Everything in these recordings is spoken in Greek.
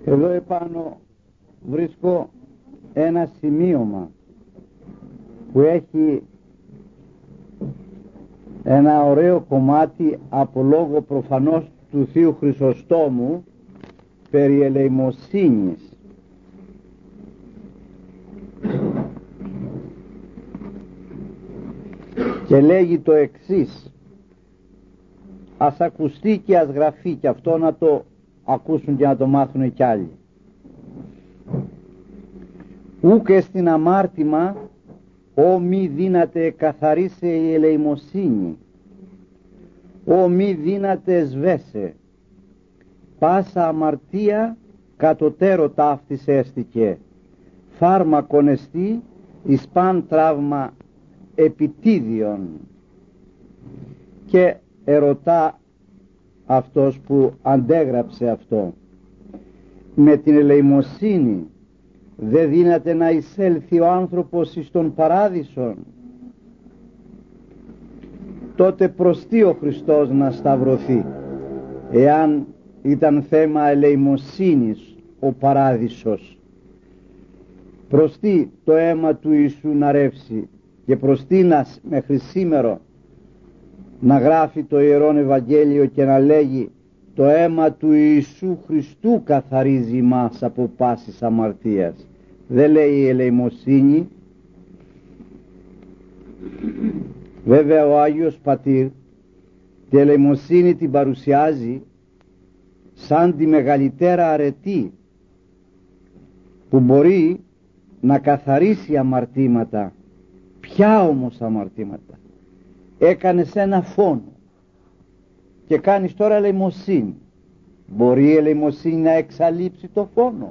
Εδώ επάνω βρίσκω ένα σημείωμα που έχει ένα ωραίο κομμάτι από λόγο προφανώς του Θείου Χρυσοστόμου περί ελεημοσύνης. Και λέγει το εξής, ας ακουστεί και ας γραφεί, και αυτό να το ακούσουν και να το μάθουν κι άλλοι. Ούκ εστιν αμάρτημα, ω μη δύναται καθαρίσε η ελεημοσύνη, ω μη δύναται σβέσε, πάσα αμαρτία κατωτέρω ταύτης έστηκε, φάρμακον εστί εις παν τραύμα επιτίδιον. Και ερωτά αυτός που αντέγραψε αυτό, με την ελεημοσύνη δεν δύναται να εισέλθει ο άνθρωπος εις τον παράδεισον? Τότε προς τι ο Χριστός να σταυρωθεί, εάν ήταν θέμα ελεημοσύνης ο παράδεισος? Προς τι το αίμα του Ιησού να ρεύσει, και προς τι μέχρι σήμερα να γράφει το Ιερόν Ευαγγέλιο και να λέγει το αίμα του Ιησού Χριστού καθαρίζει μας από πάσης αμαρτίας? Δεν λέει η ελεημοσύνη. Βέβαια ο Άγιος Πατήρ τη ελεημοσύνη την παρουσιάζει σαν τη μεγαλύτερα αρετή που μπορεί να καθαρίσει αμαρτήματα. Ποια όμως αμαρτήματα? Έκανες ένα φόνο και κάνεις τώρα ελεημοσύνη. Μπορεί η ελεημοσύνη να εξαλείψει το φόνο?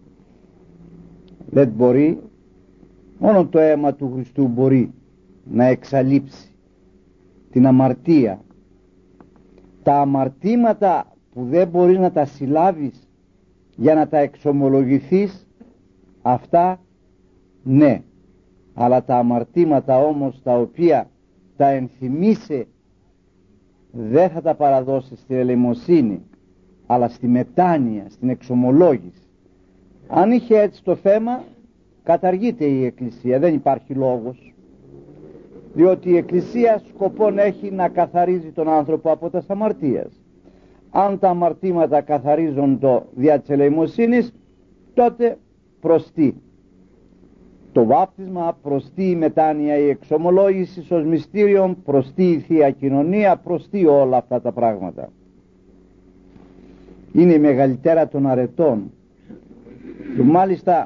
Δεν μπορεί. Μόνο το αίμα του Χριστού μπορεί να εξαλείψει την αμαρτία. Τα αμαρτήματα που δεν μπορείς να τα συλλάβεις για να τα εξομολογηθείς, αυτά ναι, αλλά τα αμαρτήματα όμως τα οποία τα ενθυμίσαι δεν θα τα παραδώσεις στην ελεημοσύνη, αλλά στη μετάνοια, στην εξομολόγηση. Αν είχε έτσι το θέμα, καταργείται η Εκκλησία, δεν υπάρχει λόγος, διότι η Εκκλησία σκοπόν έχει να καθαρίζει τον άνθρωπο από τα αμαρτίας. Αν τα αμαρτήματα καθαρίζονται δια της ελεημοσύνης, τότε προς τι το βάπτισμα, προς τι η μετάνοια, η εξομολόγηση ως μυστήριον, προς τι η Θεία Κοινωνία, προς τι όλα αυτά τα πράγματα? Είναι η μεγαλύτερα των αρετών. Και μάλιστα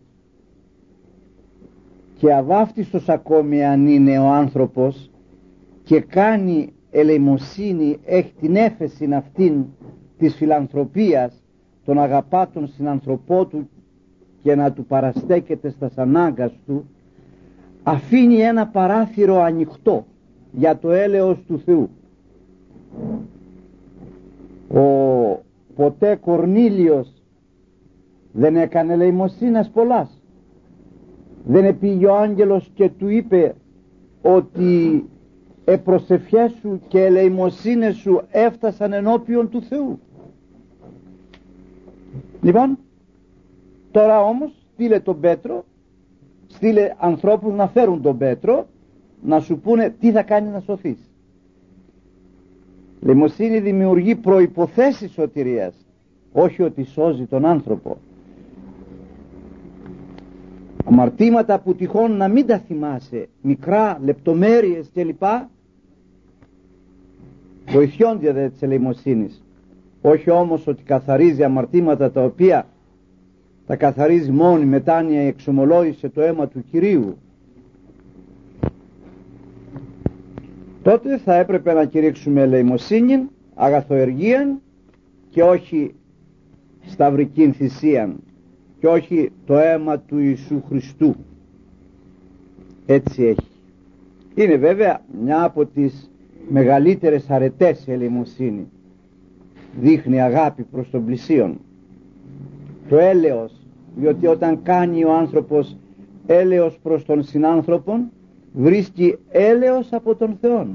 και αβάφτιστος ακόμη αν είναι ο άνθρωπος και κάνει ελεημοσύνη, έχει την έφεση αυτήν της φιλανθρωπίας, τον αγαπά τον συνανθρωπό του και να του παραστέκεται στα ανάγκας του, αφήνει ένα παράθυρο ανοιχτό για το έλεος του Θεού. Ο ποτέ Κορνήλιος δεν έκανε ελεημοσύνας πολλάς? Δεν πήγε ο άγγελος και του είπε ότι προσευχές σου και ελεημοσύνες σου έφτασαν ενώπιον του Θεού? Λοιπόν, τώρα όμως στείλε τον Πέτρο, στείλε ανθρώπους να φέρουν τον Πέτρο να σου πούνε τι θα κάνει να σωθείς. Ελεημοσύνη δημιουργεί προϋποθέσεις σωτηρίας, όχι ότι σώζει τον άνθρωπο. Αμαρτήματα που τυχόν να μην τα θυμάσαι, μικρά, λεπτομέρειες κλπ, βοηθιόνται δε της ελεημοσύνης. Όχι όμως ότι καθαρίζει αμαρτήματα τα οποία τα καθαρίζει μόνη μετάνοια η εξομολόγηση, το αίμα του Κυρίου. Τότε θα έπρεπε να κηρύξουμε ελεημοσύνη, αγαθοεργίαν και όχι σταυρικήν θυσίαν και όχι το αίμα του Ιησού Χριστού. Έτσι έχει. Είναι βέβαια μια από τις μεγαλύτερες αρετές η ελεημοσύνη. Δείχνει αγάπη προς τον πλησίον. Το έλεος, διότι όταν κάνει ο άνθρωπος έλεος προς τον συνάνθρωπον, βρίσκει έλεος από τον Θεό.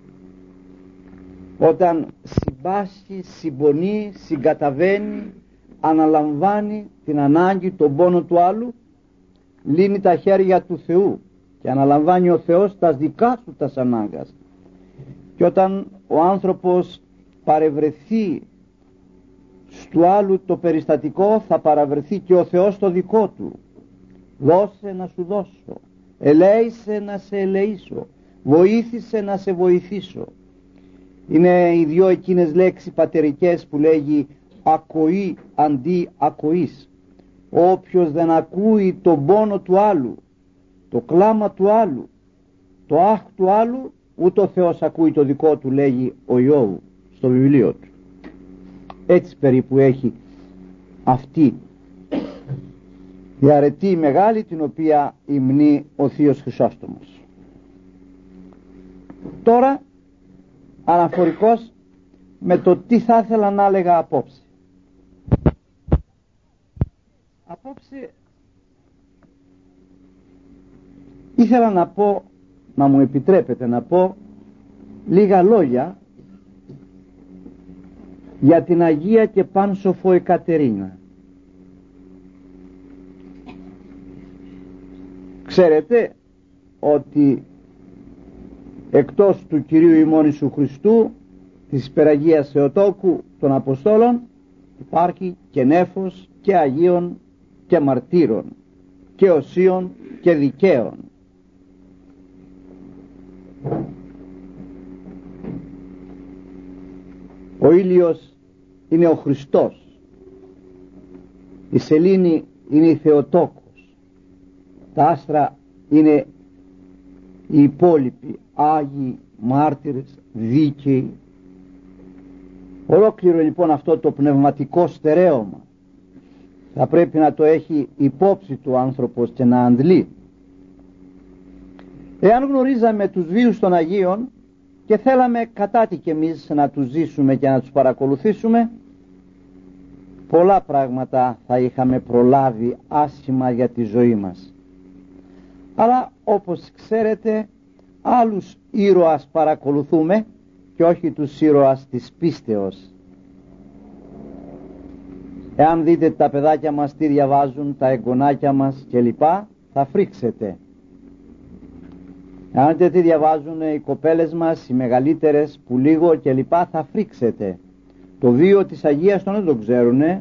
Όταν συμπάσχει, συμπονεί, συγκαταβαίνει, αναλαμβάνει την ανάγκη, τον πόνο του άλλου, λύνει τα χέρια του Θεού και αναλαμβάνει ο Θεός τα δικά του τα ανάγκας. Και όταν ο άνθρωπος παρευρεθεί στου άλλου το περιστατικό, θα παραβρεθεί και ο Θεός το δικό του. Δώσε να σου δώσω, ελέησε να σε ελεήσω, βοήθησε να σε βοηθήσω. Είναι οι δυο εκείνες λέξεις πατερικές που λέγει ακοή αντί ακοής. Όποιος δεν ακούει τον πόνο του άλλου, το κλάμα του άλλου, το αχ του άλλου, ούτε ο Θεός ακούει το δικό του, λέγει ο Ιώβου στο βιβλίο του. Έτσι περίπου έχει αυτή η αρετή μεγάλη, την οποία υμνεί ο Θείος Χρυσόστομος. Τώρα αναφορικός με το τι θα ήθελα να έλεγα απόψε. Απόψε ήθελα να πω, να μου επιτρέπετε να πω λίγα λόγια για την Αγία και Πάνσοφο Εκατερίνα. Ξέρετε ότι εκτός του Κυρίου ημών Ιησού Χριστού, της Υπεραγίας Θεοτόκου των Αποστόλων, υπάρχει και νέφος και Αγίων και μαρτύρων και οσίων και δικαίων. Ο ήλιος είναι ο Χριστός, η σελήνη είναι η Θεοτόκος, τα άστρα είναι οι υπόλοιποι Άγιοι, μάρτυρες, δίκαιοι. Ολόκληρο λοιπόν αυτό το πνευματικό στερέωμα θα πρέπει να το έχει υπόψη του άνθρωπος και να αντλεί. Εάν γνωρίζαμε τους βίους των Αγίων και θέλαμε κατάτι κι εμείς να τους ζήσουμε και να τους παρακολουθήσουμε, πολλά πράγματα θα είχαμε προλάβει άσχημα για τη ζωή μας. Αλλά όπως ξέρετε, άλλους ήρωας παρακολουθούμε και όχι τους ήρωας της πίστεως. Εάν δείτε τα παιδάκια μας τι διαβάζουν, τα εγγονάκια μας κλπ, θα φρίξετε. Εάν δείτε τι διαβάζουν οι κοπέλες μας, οι μεγαλύτερες που λίγο κλπ, θα φρίξετε. Το βίο της Αγίας τον δεν το ξέρουνε.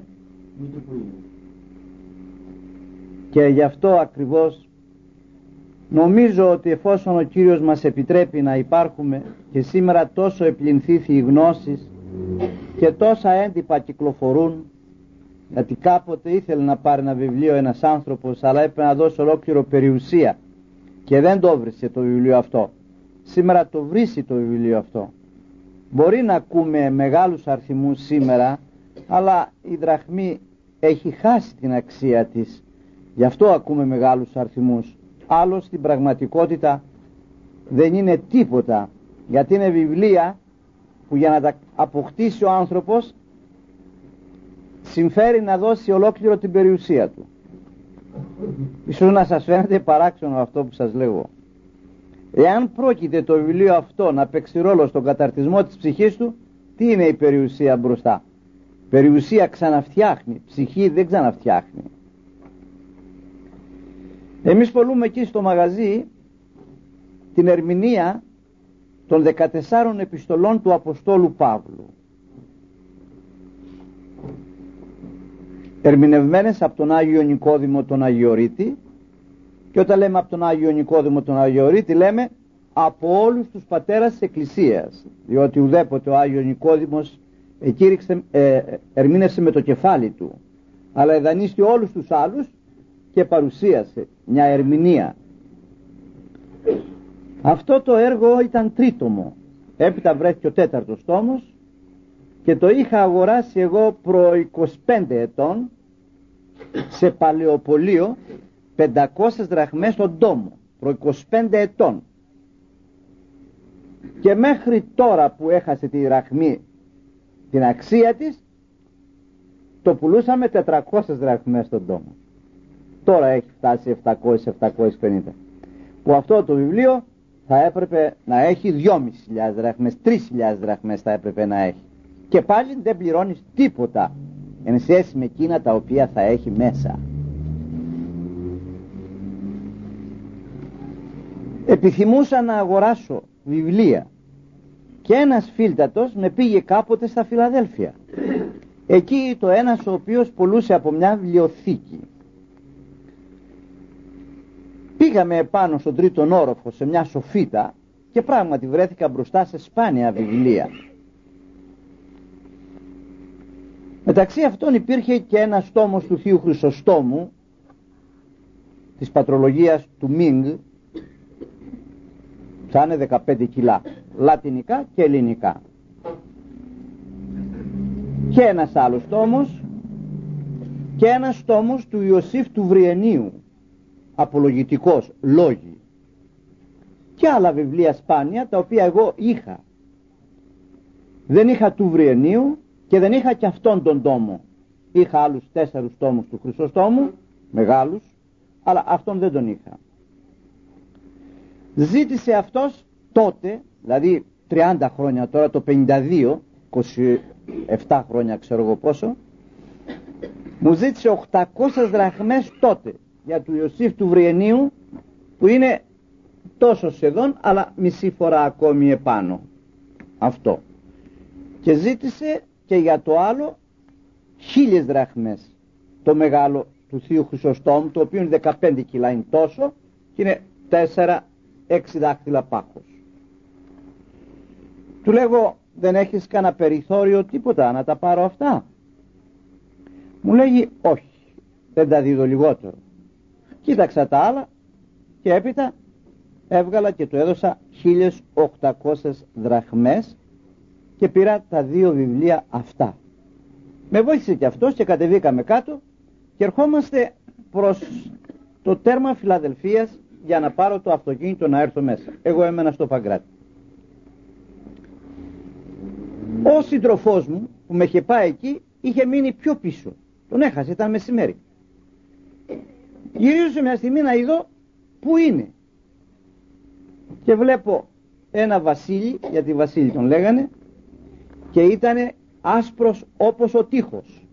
Και γι' αυτό ακριβώς νομίζω ότι εφόσον ο Κύριος μας επιτρέπει να υπάρχουμε και σήμερα τόσο επληνθήθη οι γνώσεις και τόσα έντυπα κυκλοφορούν, γιατί κάποτε ήθελε να πάρει ένα βιβλίο ένας άνθρωπος, αλλά έπρεπε να δώσει ολόκληρο περιουσία και δεν το βρίσκε το βιβλίο αυτό. Σήμερα το βρίσκει το βιβλίο αυτό. Μπορεί να ακούμε μεγάλους αριθμούς σήμερα, αλλά η δραχμή έχει χάσει την αξία της. Γι' αυτό ακούμε μεγάλους αριθμούς. Άλλος στην πραγματικότητα δεν είναι τίποτα, γιατί είναι βιβλία που για να τα αποκτήσει ο άνθρωπος συμφέρει να δώσει ολόκληρο την περιουσία του. Ίσως να σας φαίνεται παράξενο αυτό που σας λέγω. Εάν πρόκειται το βιβλίο αυτό να παίξει ρόλο στον καταρτισμό της ψυχής του, τι είναι η περιουσία μπροστά? Περιουσία ξαναφτιάχνει, ψυχή δεν ξαναφτιάχνει. Εμείς πωλούμε εκεί στο μαγαζί την ερμηνεία των 14 επιστολών του Αποστόλου Παύλου, ερμηνευμένες από τον Άγιο Νικόδημο τον Αγιορείτη. Και όταν λέμε από τον Άγιο Νικόδημο τον Αγιορείτη, λέμε από όλους τους πατέρας της Εκκλησίας, διότι ουδέποτε ο Άγιο Νικόδημος ερμήνευσε με το κεφάλι του, αλλά εδανίστη όλους τους άλλους και παρουσίασε μια ερμηνεία. Αυτό το έργο ήταν τρίτομο, έπειτα βρέθηκε ο τέταρτος τόμος και το είχα αγοράσει εγώ προ 25 ετών σε παλαιοπωλείο, 500 δραχμές στον τόμο, προ 25 ετών. Και μέχρι τώρα που έχασε τη δραχμή την αξία της, το πουλούσαμε 400 δραχμές στον τόμο. Τώρα έχει φτάσει 700-750, που αυτό το βιβλίο θα έπρεπε να έχει 2.500 δραχμές, 3.000 δραχμές θα έπρεπε να έχει, και πάλι δεν πληρώνεις τίποτα εν σχέση με εκείνα τα οποία θα έχει μέσα. Επιθυμούσα να αγοράσω βιβλία και ένας φίλτατος με πήγε κάποτε στα Φιλαδέλφια. Εκεί το ένας ο οποίος πουλούσε από μια βιβλιοθήκη. Πήγαμε επάνω στον τρίτον όροφο σε μια σοφίτα και πράγματι βρέθηκα μπροστά σε σπάνια βιβλία. Μεταξύ αυτών υπήρχε και ένας τόμος του Θείου Χρυσοστόμου, της πατρολογίας του Μίνγκ, θα είναι 15 κιλά, λατινικά και ελληνικά. Και ένας άλλος τόμος και ένας τόμος του Ιωσήφ του Βριενίου, απολογητικός, λόγοι, και άλλα βιβλία σπάνια τα οποία εγώ είχα. Δεν είχα του Βριενίου και δεν είχα και αυτόν τον τόμο. Είχα άλλους 4 τόμους του Χρυσοστόμου, μεγάλους, αλλά αυτόν δεν τον είχα. Ζήτησε αυτός τότε, δηλαδή 30 χρόνια τώρα, το 52, 27 χρόνια ξέρω εγώ πόσο, μου ζήτησε 800 δραχμές τότε για του Ιωσήφ του Βριενίου, που είναι τόσο σχεδόν αλλά μισή φορά ακόμη επάνω αυτό, και ζήτησε και για το άλλο 1000 δραχμές, το μεγάλο του Θείου Χρυσοστόμου, το οποίο είναι 15 κιλά, είναι τόσο και είναι 4-6 δάχτυλα πάχος. Του λέγω, δεν έχεις κανένα περιθώριο τίποτα να τα πάρω αυτά? Μου λέγει, όχι, δεν τα δίδω λιγότερο. Κοίταξα τα άλλα και έπειτα έβγαλα και του έδωσα 1800 δραχμές και πήρα τα 2 βιβλία αυτά. Με βοήθησε και αυτός και κατεβήκαμε κάτω και ερχόμαστε προς το τέρμα Φιλαδελφίας για να πάρω το αυτοκίνητο να έρθω μέσα. Εγώ έμενα στο Παγκράτη. Ο σύντροφός μου που με είχε πάει εκεί είχε μείνει πιο πίσω. Τον έχασε, ήταν μεσημέρι. Γυρίζω μια στιγμή να είδω πού είναι. Και βλέπω ένα Βασίλη, γιατί Βασίλη τον λέγανε, και ήτανε άσπρος όπως ο τείχος.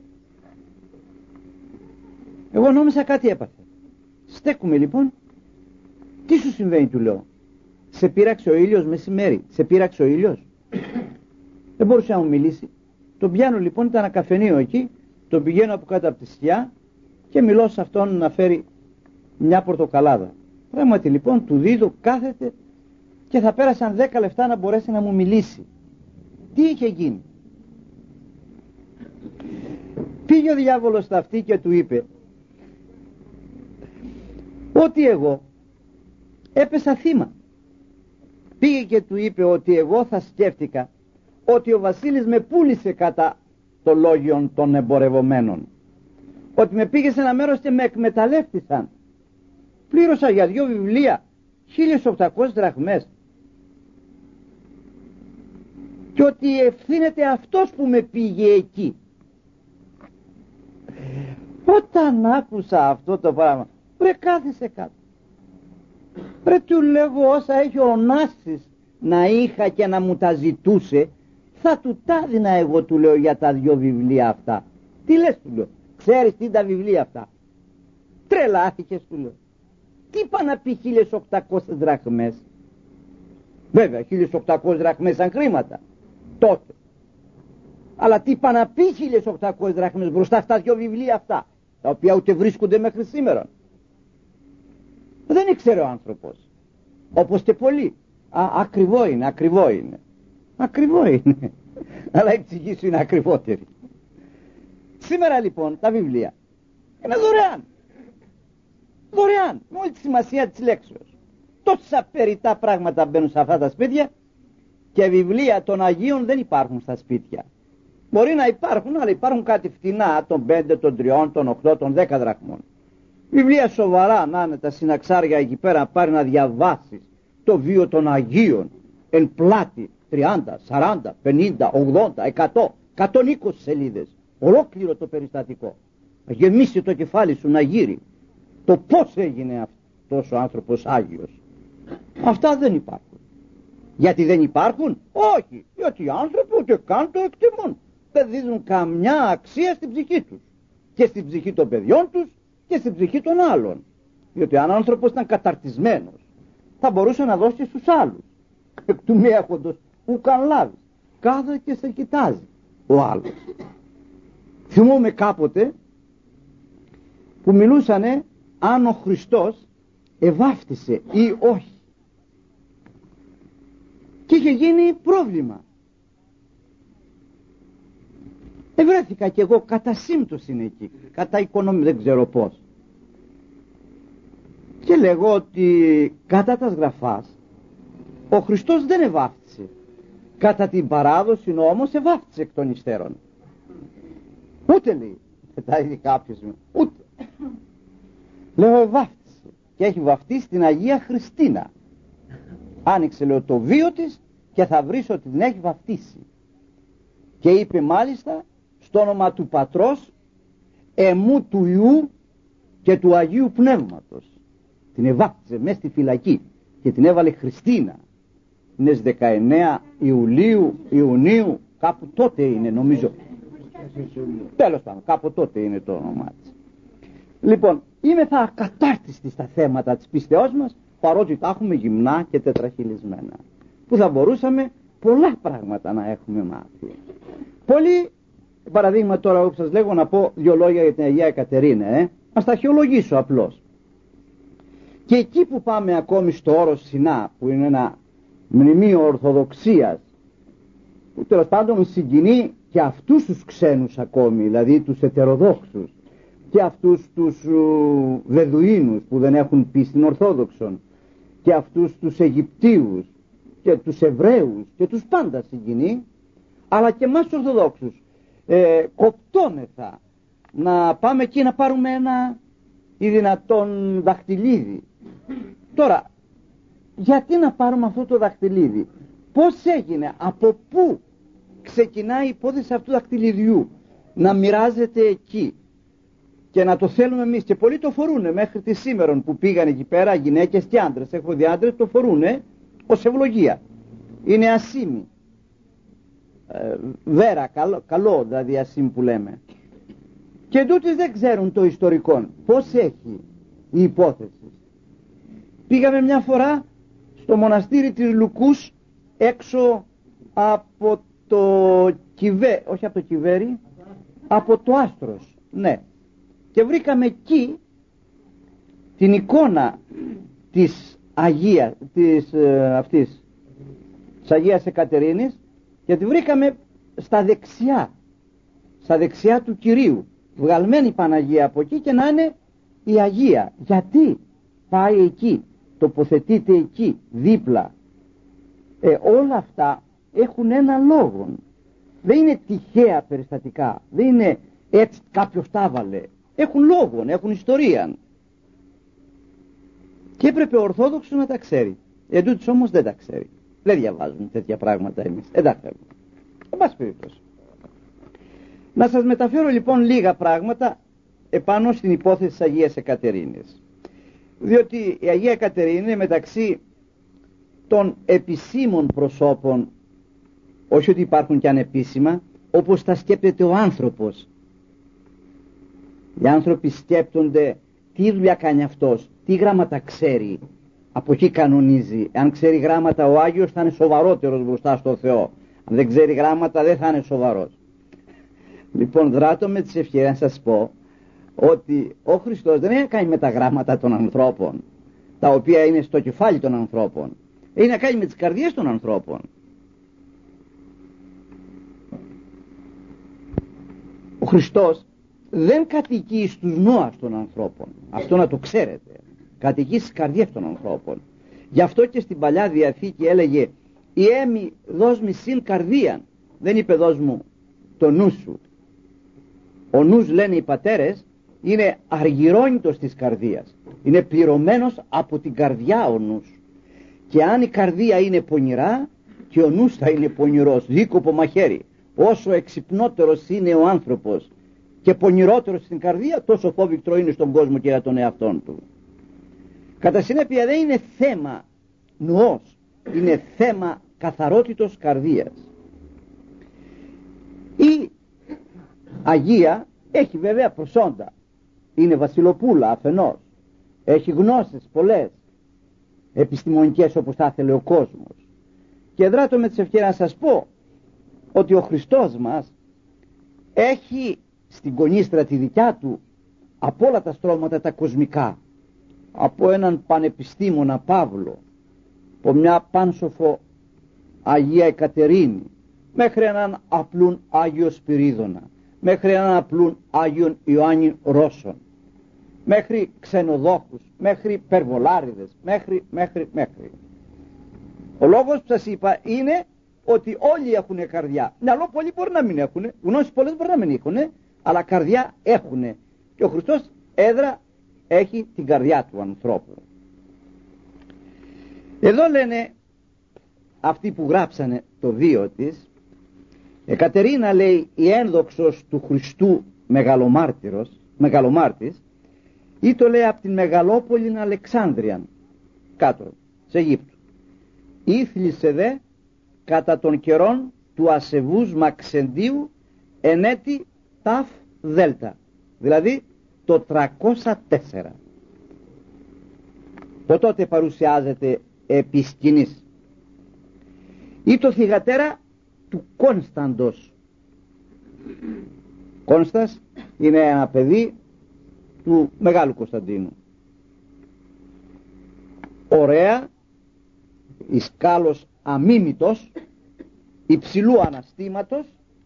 Εγώ νόμιζα κάτι έπαθε. Στέκουμε λοιπόν. Τι σου συμβαίνει, του λέω? Σε πείραξε ο ήλιος μεσημέρι? Σε πείραξε ο ήλιος? Δεν μπορούσε να μου μιλήσει. Τον πιάνω λοιπόν, ήταν ένα καφενείο εκεί, τον πηγαίνω από κάτω από τη σκιά και μιλώ σε αυτόν να φέρει μια πορτοκαλάδα. Πράγματι λοιπόν του δίδω, κάθεται και θα πέρασαν 10 λεπτά να μπορέσει να μου μιλήσει. Τι είχε γίνει? Πήγε ο διάβολος στα αυτή και του είπε ότι εγώ έπεσα θύμα. Πήγε και του είπε ότι εγώ θα σκέφτηκα ότι ο Βασίλης με πούλησε κατά το λόγιον των εμπορευομένων, ότι με πήγε σε ένα μέρος και με εκμεταλλεύτησαν. Πλήρωσα για 2 βιβλία 1800 δραχμές και ότι ευθύνεται αυτός που με πήγε εκεί. Όταν άκουσα αυτό το πράγμα, βρε κάθισε κάτω. Βρε, του λέγω, όσα έχει ο Νάσης να είχα και να μου τα ζητούσε, θα του τα δίνα εγώ, του λέω, για τα 2 βιβλία αυτά. Τι λες, του λέω? Ξέρεις τι είναι τα βιβλία αυτά? Τρελάθηκες, του λέω. Τι είπα να πει 1800 δραχμές? Βέβαια 1800 δραχμές σαν χρήματα τότε, αλλά τι είπα να πει 1800 δραχμές μπροστά στα 2 βιβλία αυτά, τα οποία ούτε βρίσκονται μέχρι σήμερα? Δεν ήξερε ο άνθρωπος, όπως και πολλοί. Ακριβό είναι, ακριβό είναι. Ακριβό είναι, αλλά η ψυχή σου είναι ακριβότερη. Σήμερα λοιπόν τα βιβλία είναι δωρεάν. Δωρεάν, με όλη τη σημασία της λέξεως. Τόσα περιτά πράγματα μπαίνουν σε αυτά τα σπίτια και βιβλία των Αγίων δεν υπάρχουν στα σπίτια. Μπορεί να υπάρχουν, αλλά υπάρχουν κάτι φτηνά των 5, των 3, των 8, των 10 δραχμών. Βιβλία σοβαρά να είναι τα συναξάρια εκεί πέρα, να πάρει να διαβάσεις το βίο των Αγίων εν πλάτη 30, 40, 50, 80, 100, 120 σελίδες, ολόκληρο το περιστατικό. Να γεμίσει το κεφάλι σου να γύρει το πώς έγινε αυτός ο άνθρωπος Άγιος. Αυτά δεν υπάρχουν. Γιατί δεν υπάρχουν? Όχι, γιατί οι άνθρωποι ούτε καν το εκτιμούν. δεν δίνουν καμιά αξία στην ψυχή τους και στην ψυχή των παιδιών τους και στην ψυχή των άλλων. Διότι αν ο άνθρωπος ήταν καταρτισμένος θα μπορούσε να δώσει στους άλλους. Εκ του μη έχοντος ουκαν λάβει, κάθεται και σε κοιτάζει ο άλλος. Θυμούμαι κάποτε που μιλούσανε αν ο Χριστός ευάφτισε ή όχι, και είχε γίνει πρόβλημα. Ευρέθηκα κι εγώ κατά σύμπτωση εκεί, κατά οικονομία, δεν ξέρω πως, και λέγω ότι κατά τας γραφάς ο Χριστός δεν ευάφτισε, κατά την παράδοση όμως ευάφτισε εκ των υστέρων. Ούτε λέει, πετάει κάποιος μου, ούτε. Λέω ευάφτισε και έχει βαφτίσει την Αγία Χριστίνα. Άνοιξε, λέω, το βίο της και θα βρεις ότι την έχει βαφτίσει. Και είπε μάλιστα στο όνομα του Πατρός, εμού, του Ιού και του Αγίου Πνεύματος. Την ευάφτισε μέσα στη φυλακή και την έβαλε Χριστίνα. Είναι στις 19 Ιουνίου, κάπου τότε είναι νομίζω. Τέλος πάντων, κάπου τότε είναι το όνομά της. Λοιπόν, είμαι θα ακατάρτιστη στα θέματα της πίστεώς μας, παρότι τα έχουμε γυμνά και τετραχυλισμένα, που θα μπορούσαμε πολλά πράγματα να έχουμε μάθει. Πολύ, παραδείγμα τώρα όπως σας λέγω, να πω δύο λόγια για την Αγία Εκατερίνα, ας τα αρχαιολογήσω απλώς. Και εκεί που πάμε ακόμη στο όρος Σινά, που είναι ένα μνημείο Ορθοδοξίας, που τέλος πάντων συγκινεί και αυτούς τους ξένους ακόμη, δηλαδή τους ετεροδόξους, και αυτούς τους Βεδουίνους που δεν έχουν πίστη Ορθόδοξον, και αυτούς τους Αιγυπτίους και τους Εβραίους και τους πάντα συγκινεί, αλλά και εμάς τους Ορθοδόξους κοπτόμεθα να πάμε εκεί να πάρουμε ένα ή δυνατόν δαχτυλίδι. Τώρα, γιατί να πάρουμε αυτό το δαχτυλίδι, πώς έγινε, από πού ξεκινάει η υπόθεση αυτού του δαχτυλιδιού να μοιράζεται εκεί και να το θέλουμε εμείς, και πολλοί το φορούνε μέχρι τη σήμερα που πήγαν εκεί πέρα, γυναίκες και άντρες, έχω δει άντρες το φορούνε ως ευλογία, είναι ασήμι, βέρα, καλό δηλαδή ασήμι που λέμε, και τούτες δεν ξέρουν το ιστορικό πώς έχει η υπόθεση. Πήγαμε μια φορά στο μοναστήρι της Λουκούς, έξω από το Κιβέρι, όχι από το Κιβέρι, από το Άστρος, ναι, και βρήκαμε εκεί την εικόνα της Αγίας, της Αγίας Εκατερίνης, και τη βρήκαμε στα δεξιά του Κυρίου, βγαλμένη η Παναγία από εκεί και να είναι η Αγία. Γιατί πάει εκεί, τοποθετείται εκεί δίπλα, όλα αυτά έχουν ένα λόγο, δεν είναι τυχαία περιστατικά, δεν είναι έτσι κάποιος τα έβαλε, έχουν λόγο, έχουν ιστορία, και έπρεπε ο Ορθόδοξος να τα ξέρει. Εντούτοις όμως δεν τα ξέρει, δεν διαβάζουν τέτοια πράγματα εμείς, δεν τα θέλουμε. Εν πάση περιπτώσει, να σας μεταφέρω λοιπόν λίγα πράγματα επάνω στην υπόθεση της Αγίας Εκατερίνης, διότι η Αγία Εκατερίνη είναι μεταξύ των επισήμων προσώπων, όχι ότι υπάρχουν και ανεπίσημα, όπως τα σκέπτεται ο άνθρωπος. Οι άνθρωποι σκέπτονται τι δουλειά κάνει αυτός, τι γράμματα ξέρει, από εκεί κανονίζει. Αν ξέρει γράμματα ο Άγιος θα είναι σοβαρότερος μπροστά στο Θεό, αν δεν ξέρει γράμματα δεν θα είναι σοβαρός. Λοιπόν, δράτω με τις ευκαιρίες να σας πω ότι ο Χριστός δεν έχει να κάνει με τα γράμματα των ανθρώπων, τα οποία είναι στο κεφάλι των ανθρώπων, έχει να κάνει με τις καρδιές των ανθρώπων. Ο Χριστός δεν κατοικεί στους νόας των ανθρώπων, αυτό να το ξέρετε, κατοικεί στις καρδιές των ανθρώπων. Γι' αυτό και στην Παλιά Διαθήκη έλεγε «Ιέμι δώσ' μη συν καρδίαν», δεν είπε «δώσ' μου το νου σου». Ο νους, λένε οι πατέρες, είναι αργυρώνητος της καρδίας, είναι πληρωμένος από την καρδιά ο νους, και αν η καρδία είναι πονηρά και ο νους θα είναι πονηρός, δίκοπο μαχαίρι. Όσο εξυπνότερος είναι ο άνθρωπος και πονηρότερος στην καρδία, τόσο φόβηκτρο είναι στον κόσμο και για τον εαυτόν του. Κατά συνέπεια δεν είναι θέμα νοός, είναι θέμα καθαρότητος καρδίας. Ή Αγία έχει βέβαια προσόντα, είναι βασιλοπούλα αφενός, έχει γνώσεις πολλές, επιστημονικές όπως θα ήθελε ο κόσμος. Και δράτω με τις ευκαιρίες να σας πω ότι ο Χριστός μας έχει στην κονίστρα τη δικιά του από όλα τα στρώματα τα κοσμικά, από έναν πανεπιστήμονα Παύλο, από μια πάνσοφο Αγία Εκατερίνη, μέχρι έναν απλούν Άγιο Σπυρίδωνα, μέχρι έναν απλούν Άγιον Ιωάννη Ρώσον, μέχρι ξενοδόχους, μέχρι περβολάριδες, μέχρι. Ο λόγος που σας είπα είναι ότι όλοι έχουν καρδιά. Μυαλό πολλοί μπορεί να μην έχουν, γνώσεις πολλές μπορεί να μην έχουν, αλλά καρδιά έχουν. Και ο Χριστός έδρα έχει την καρδιά του ανθρώπου. Εδώ λένε αυτοί που γράψανε το βίο της, Εκατερίνα λέει η ένδοξος του Χριστού μεγαλομάρτης, ή το λέει από την μεγαλόπολη Αλεξάνδριαν, κάτω σε Αιγύπτου. Ήθλισε δε κατά των καιρών του ασεβούς Μαξεντίου εν έτη ταφ δέλτα, δηλαδή το 304. Το τότε παρουσιάζεται επί σκηνής. Ή το θυγατέρα του Κόνσταντος. Κόνστας είναι ένα παιδί του Μεγάλου Κωνσταντίνου. Ωραία, ισκάλος αμίμητος, υψηλού αναστήματος,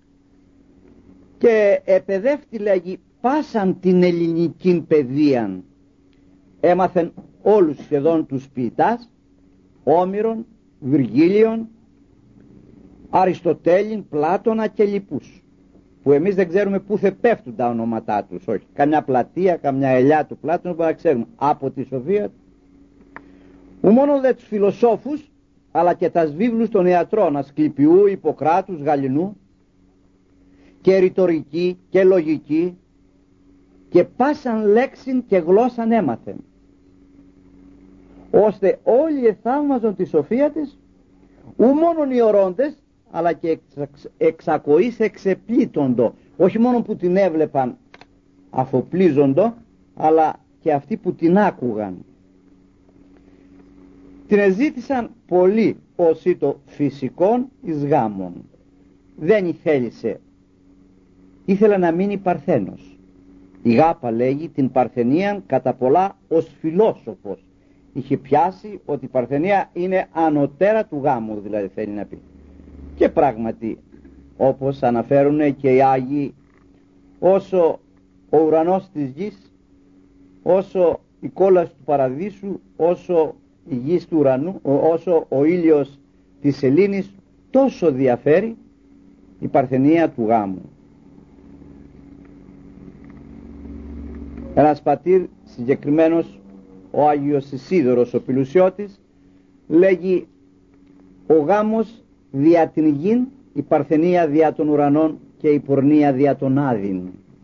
και επαιδεύτη λέγει πάσαν την ελληνική παιδείαν. Έμαθεν όλους σχεδόν τους ποιητάς, Όμηρον, Βυργίλιον, Αριστοτέλην, Πλάτωνα και λοιπούς, που εμείς δεν ξέρουμε πού θα πέφτουν τα ονόματά τους. Όχι, καμιά πλατεία, καμιά ελιά του Πλάτωνα που να ξέρουμε από τη Σοφία. Ου μόνο δε τους φιλοσόφους, αλλά και τα βίβλους των ιατρών, Ασκληπιού, Ιπποκράτους, Γαλινού, και ρητορική και λογική, και πάσαν λέξην και γλώσσαν έμαθεν, ώστε όλοι εθαύμαζον τη σοφία της, ου μόνον οι ορώντες, αλλά και εξακοής εξεπλήττοντο, όχι μόνο που την έβλεπαν αφοπλίζοντο, αλλά και αυτοί που την άκουγαν. Την εζήτησαν πολύ ως το φυσικόν εις γάμων. Δεν ήθελησε, ήθελε να μείνει παρθένος. Η Γάπα λέγει την Παρθενίαν κατά πολλά ως φιλόσοφος. Είχε πιάσει ότι η Παρθενία είναι ανωτέρα του γάμου, δηλαδή θέλει να πει. Και πράγματι, όπως αναφέρουν και οι Άγιοι, όσο ο ουρανός της γης, όσο η κόλαση του παραδείσου, όσο η γης του ουρανού, όσο ο ήλιος της σελήνης, τόσο διαφέρει η Παρθενία του γάμου. Ένας πατήρ συγκεκριμένος, ο Άγιος Ισίδωρος ο Πηλουσιώτης, λέγει ο γάμος δια την γην, η Παρθενία δια των ουρανών και η πορνεία δια των άδειν.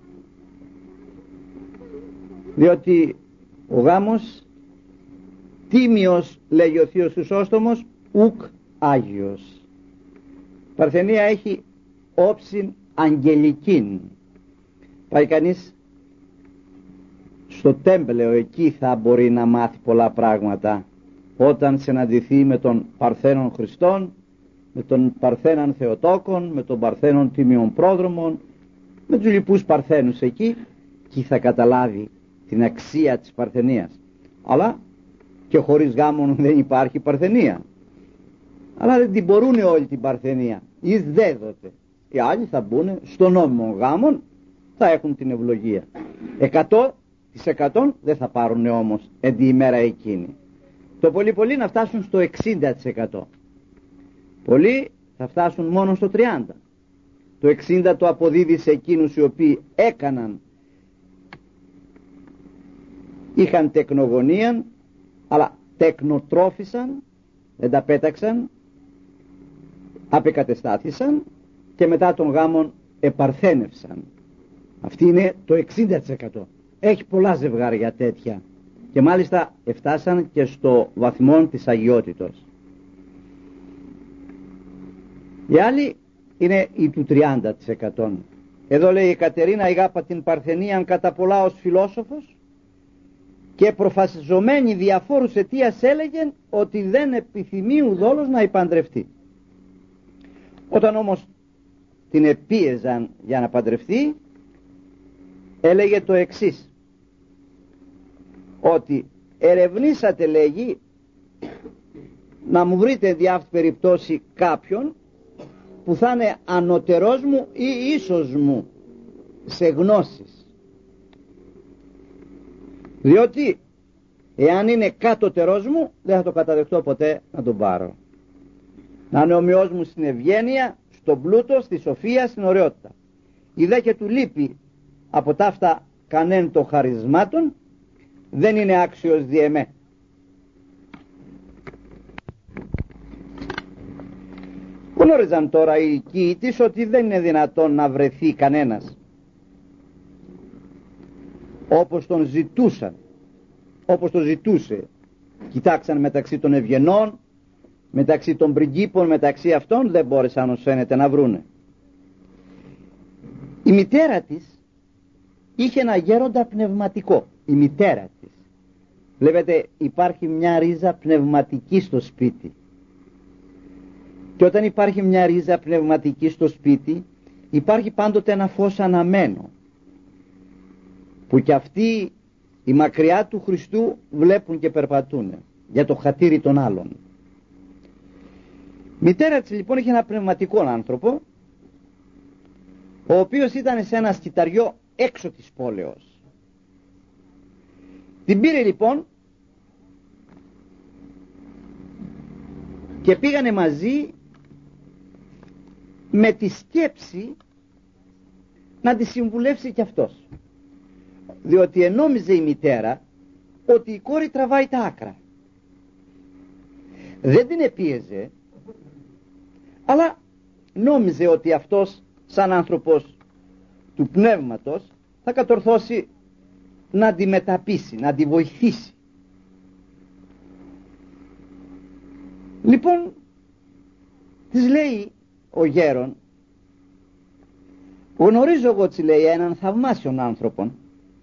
Διότι ο γάμος τίμιος, λέγει ο Θείος Χρυσόστομος, ουκ Άγιος. Η Παρθενία έχει όψιν αγγελικήν. Πάει κανείς στο τέμπλεο, εκεί θα μπορεί να μάθει πολλά πράγματα, όταν συναντηθεί με τον Παρθένον Χριστόν, με τον Παρθέναν Θεοτόκον, με τον Παρθένον Τίμιον Πρόδρομον, με τους λοιπούς Παρθένους εκεί, και θα καταλάβει την αξία της Παρθενίας. Αλλά και χωρίς γάμον δεν υπάρχει Παρθενία. Αλλά δεν την μπορούν όλη την Παρθενία, εις δέδοτε. Οι άλλοι θα μπουν στον νόμιμο γάμον, θα έχουν την ευλογία. 100% δεν θα πάρουν όμως εν τη ημέρα εκείνη. Το πολύ πολύ να φτάσουν στο 60%. Πολλοί θα φτάσουν μόνο στο 30%. Το 60% το αποδίδει σε εκείνους οι οποίοι έκαναν, είχαν τεκνογωνία, αλλά τεκνοτρόφησαν, δεν τα πέταξαν, απεκατεστάθησαν και μετά των γάμων επαρθένευσαν. Αυτή είναι το 60%. Έχει πολλά ζευγάρια τέτοια και μάλιστα εφτάσαν και στο βαθμό της αγιότητος. Οι άλλοι είναι οι του 30%. Εδώ λέει η Κατερίνα ηγάπα την Παρθενίαν κατά πολλά ως φιλόσοφος, και προφασιζομένη διαφόρους αιτίας έλεγε ότι δεν επιθυμεί ουδόλως να υπαντρευτεί. Όταν όμως την επίεζαν για να παντρευτεί, έλεγε το εξής, ότι ερευνήσατε, λέγει, να μου βρείτε δι' αυτή περιπτώσει κάποιον που θα είναι ανωτερός μου ή ίσος μου σε γνώσεις, διότι εάν είναι κάτωτερός μου δεν θα το καταδεχτώ ποτέ να τον πάρω. Να είναι ομοιός μου στην ευγένεια, στον πλούτο, στη σοφία, στην ωραιότητα. Η δε και του λείπει από ταύτα κανέν των χαρισμάτων, δεν είναι άξιος δι' εμέ. Γνώριζαν τώρα οι οικοί της ότι δεν είναι δυνατόν να βρεθεί κανένας όπως τον ζητούσαν, όπως το ζητούσε. Κοιτάξαν μεταξύ των ευγενών, μεταξύ των πριγκίπων, μεταξύ αυτών δεν μπόρεσαν ως φαίνεται να βρούνε. Η μητέρα της είχε ένα γέροντα πνευματικό. Η μητέρα της, βλέπετε, υπάρχει μια ρίζα πνευματική στο σπίτι, και όταν υπάρχει μια ρίζα πνευματική στο σπίτι υπάρχει πάντοτε ένα φως αναμένο, που κι αυτοί οι μακριά του Χριστού βλέπουν και περπατούν για το χατήρι των άλλων. Η μητέρα της λοιπόν είχε ένα πνευματικό άνθρωπο, ο οποίος ήταν σε ένα σκυταριό έξω της πόλεως. Την πήρε λοιπόν και πήγανε μαζί με τη σκέψη να τη συμβουλεύσει κι αυτός, διότι ενόμιζε η μητέρα ότι η κόρη τραβάει τα άκρα. Δεν την επίεζε, αλλά νόμιζε ότι αυτός σαν άνθρωπος του πνεύματος θα κατορθώσει να τη μεταπίσει, να τη βοηθήσει. Λοιπόν, της λέει ο γέρον, γνωρίζω εγώ, της λέει, έναν θαυμάσιον άνθρωπον,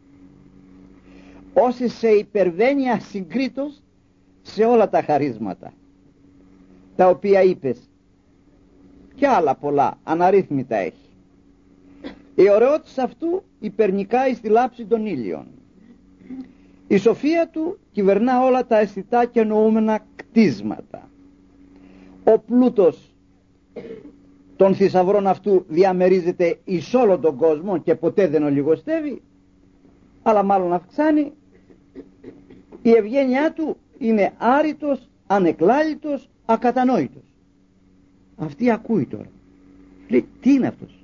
όσοι σε υπερβαίνει ασυγκρίτως σε όλα τα χαρίσματα, τα οποία είπες, και άλλα πολλά, αναρρύθμιτα έχει. Η ωραιότητα αυτού υπερνικάει στη λάψη των ήλιων. Η σοφία του κυβερνά όλα τα αισθητά και νοούμενα κτίσματα. Ο πλούτος των θησαυρών αυτού διαμερίζεται εις όλο τον κόσμο και ποτέ δεν ολιγοστεύει, αλλά μάλλον αυξάνει. Η ευγένειά του είναι άρρητος, ανεκλάλητος, ακατανόητος. Αυτή ακούει τώρα, λέει, τι είναι αυτός?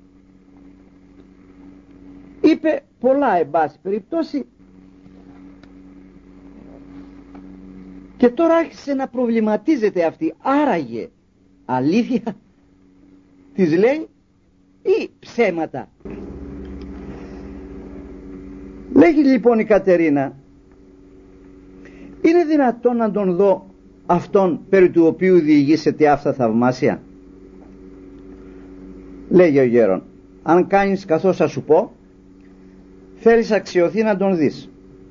Είπε πολλά εν πάση περιπτώσει, και τώρα άρχισε να προβληματίζεται αυτή. Άραγε αλήθεια της λέει ή ψέματα? Λέγει λοιπόν η Κατερίνα, είναι δυνατόν να τον δω αυτόν περί του οποίου διηγήσετε αυτά θαυμάσια? Λέγει ο γέρον, αν κάνεις καθώς θα σου πω, θέλεις αξιωθεί να τον δεις.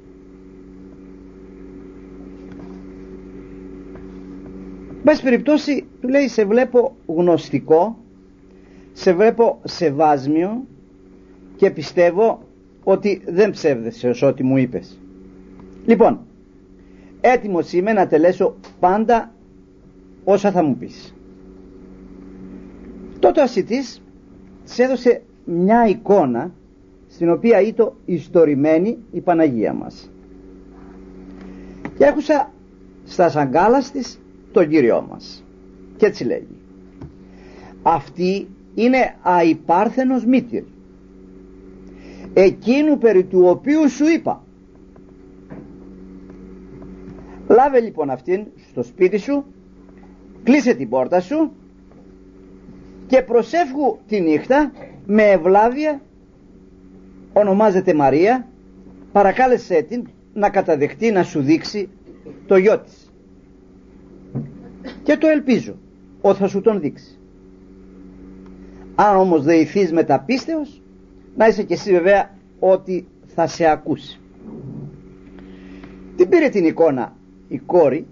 Μπας περιπτώσει, του λέει, σε βλέπω γνωστικό, σε βλέπω σεβάσμιο και πιστεύω ότι δεν ψεύδεσαι ως ό,τι μου είπες. Λοιπόν, έτοιμος είμαι να τελέσω πάντα όσα θα μου πεις. Τότε ο ασιτής της έδωσε μια εικόνα στην οποία ήταν ιστορημένη η Παναγία μας, και άκουσα στα σαγκάλας της τον Κύριό μας, και έτσι λέγει, αυτή είναι αϊπάρθενος μήτηρ, εκείνου περί του οποίου σου είπα. Λάβε λοιπόν αυτήν στο σπίτι σου, κλείσε την πόρτα σου και προσεύχου τη νύχτα με ευλάβεια, ονομάζεται Μαρία, παρακάλεσέ την να καταδεχτεί να σου δείξει το γιο της, και το ελπίζω ότι θα σου τον δείξει. Αν όμως δεηθείς με τα πίστεως, να είσαι και εσύ βέβαια ότι θα σε ακούσει. Την πήρε την εικόνα η κόρη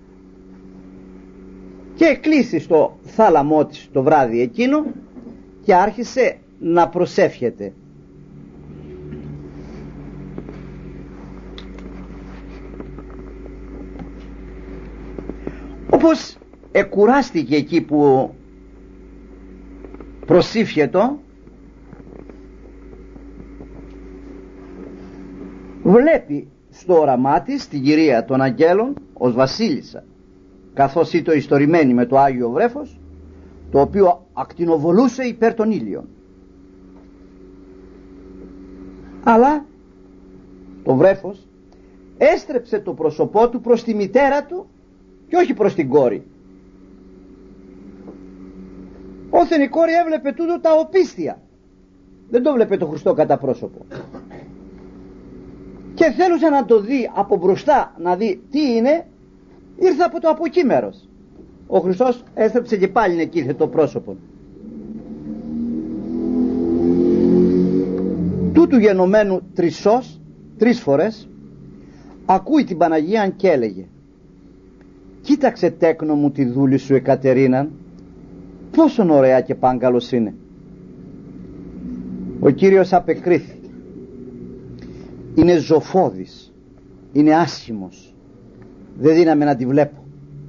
και κλείσει στο θάλαμό της το βράδυ εκείνο και άρχισε να προσεύχεται. Όπως εκουράστηκε εκεί που προσήφιετο, βλέπει στο όραμά της την κυρία των αγγέλων ως βασίλισσα, καθώς ήταν ιστορημένη με το Άγιο Βρέφος, το οποίο ακτινοβολούσε υπέρ των ήλιων. Αλλά το βρέφος έστρεψε το πρόσωπό του προς τη μητέρα του και όχι προς την κόρη. Όθεν η κόρη έβλεπε τούτο τα οπίστια, δεν το βλέπε το Χριστό κατά πρόσωπο, και θέλουσε να το δει από μπροστά, να δει τι είναι. Ήρθε από το από εκεί μέρος. Ο Χριστός έστρεψε και πάλι εκεί ήρθε το πρόσωπο. Τούτου γενομένου τρισός, 3 φορές, ακούει την Παναγία και έλεγε: «Κοίταξε τέκνο μου τη δούλη σου Εκατερίναν, πόσον ωραία και πάγκαλος είναι». Ο Κύριος απεκρίθη: «Είναι ζωφώδης, είναι άσχημος, δεν δύναμε να τη βλέπω».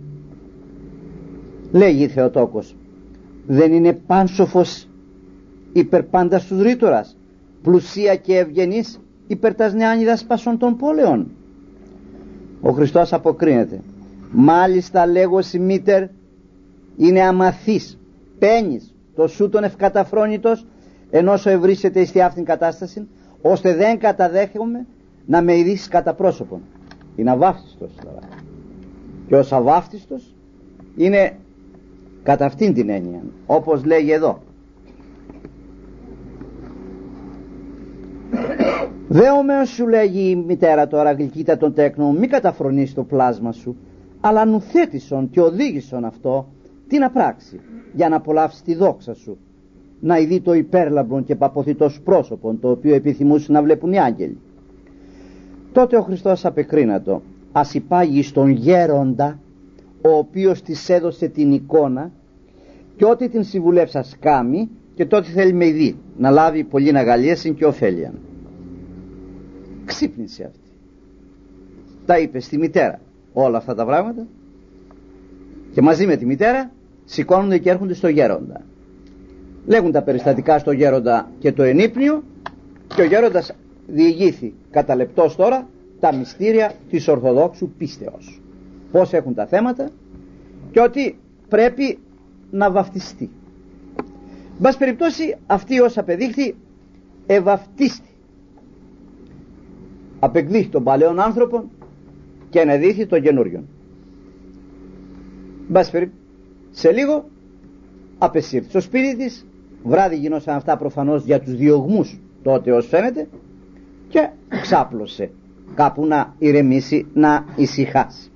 Λέγει η Θεοτόκος: «Δεν είναι πάνσοφος υπερ πάντα στους ρήτορας, πλουσία και ευγενής υπερ τας νεάνιδας πασών των πόλεων». Ο Χριστός αποκρίνεται: «Μάλιστα λέγω σοι μήτερ, είναι αμαθής, πένης, το σου τον ευκαταφρόνητος, ενός ο ευρύσσεται εις τη αυτήν κατάσταση, ώστε δεν καταδέχομαι να με ειδήσεις κατά πρόσωπον». Είναι αβάφτιστος τώρα, και ως αβάφτιστος είναι κατά αυτήν την έννοια, όπως λέγει εδώ. «Δε ομέως σου λέγει η μητέρα τώρα, γλυκύτα των τέκνων, μη καταφρονείς το πλάσμα σου, αλλά νουθέτησον και οδήγησον αυτό τι να πράξει, για να απολαύσει τη δόξα σου, να ειδεί το υπέρλαμπρον και παποθητό σου πρόσωπον, το οποίο επιθυμούσαν να βλέπουν οι άγγελοι». Τότε ο Χριστός απεκρίνατο: «Ας υπάγει στον γέροντα, ο οποίος της έδωσε την εικόνα, και ό,τι την συμβουλεύσα σκάμει, και τότε θέλει με ειδεί να λάβει πολλήν αγαλίασιν και ωφέλιαν». Ξύπνησε αυτή, τα είπε στη μητέρα όλα αυτά τα πράγματα, και μαζί με τη μητέρα σηκώνονται και έρχονται στο γέροντα. Λέγουν τα περιστατικά στο γέροντα και το ενύπνιο, και ο γέροντας διηγήθη κατά λεπτός τώρα τα μυστήρια της Ορθοδόξου πίστεως, πώς έχουν τα θέματα και ότι πρέπει να βαφτιστεί. Μπας περιπτώσει αυτή ως απεδείχθη ευαυτίστη, απεκδίχθη των παλαιών άνθρωπων και ανεδίχθη των καινούριων. Μπας περιπτώσει σε λίγο απεσύρθη στο σπίτι της, βράδυ γινώσαν αυτά προφανώς για τους διωγμούς τότε ως φαίνεται, και ξάπλωσε κάπου να ηρεμήσει, να ησυχάσει.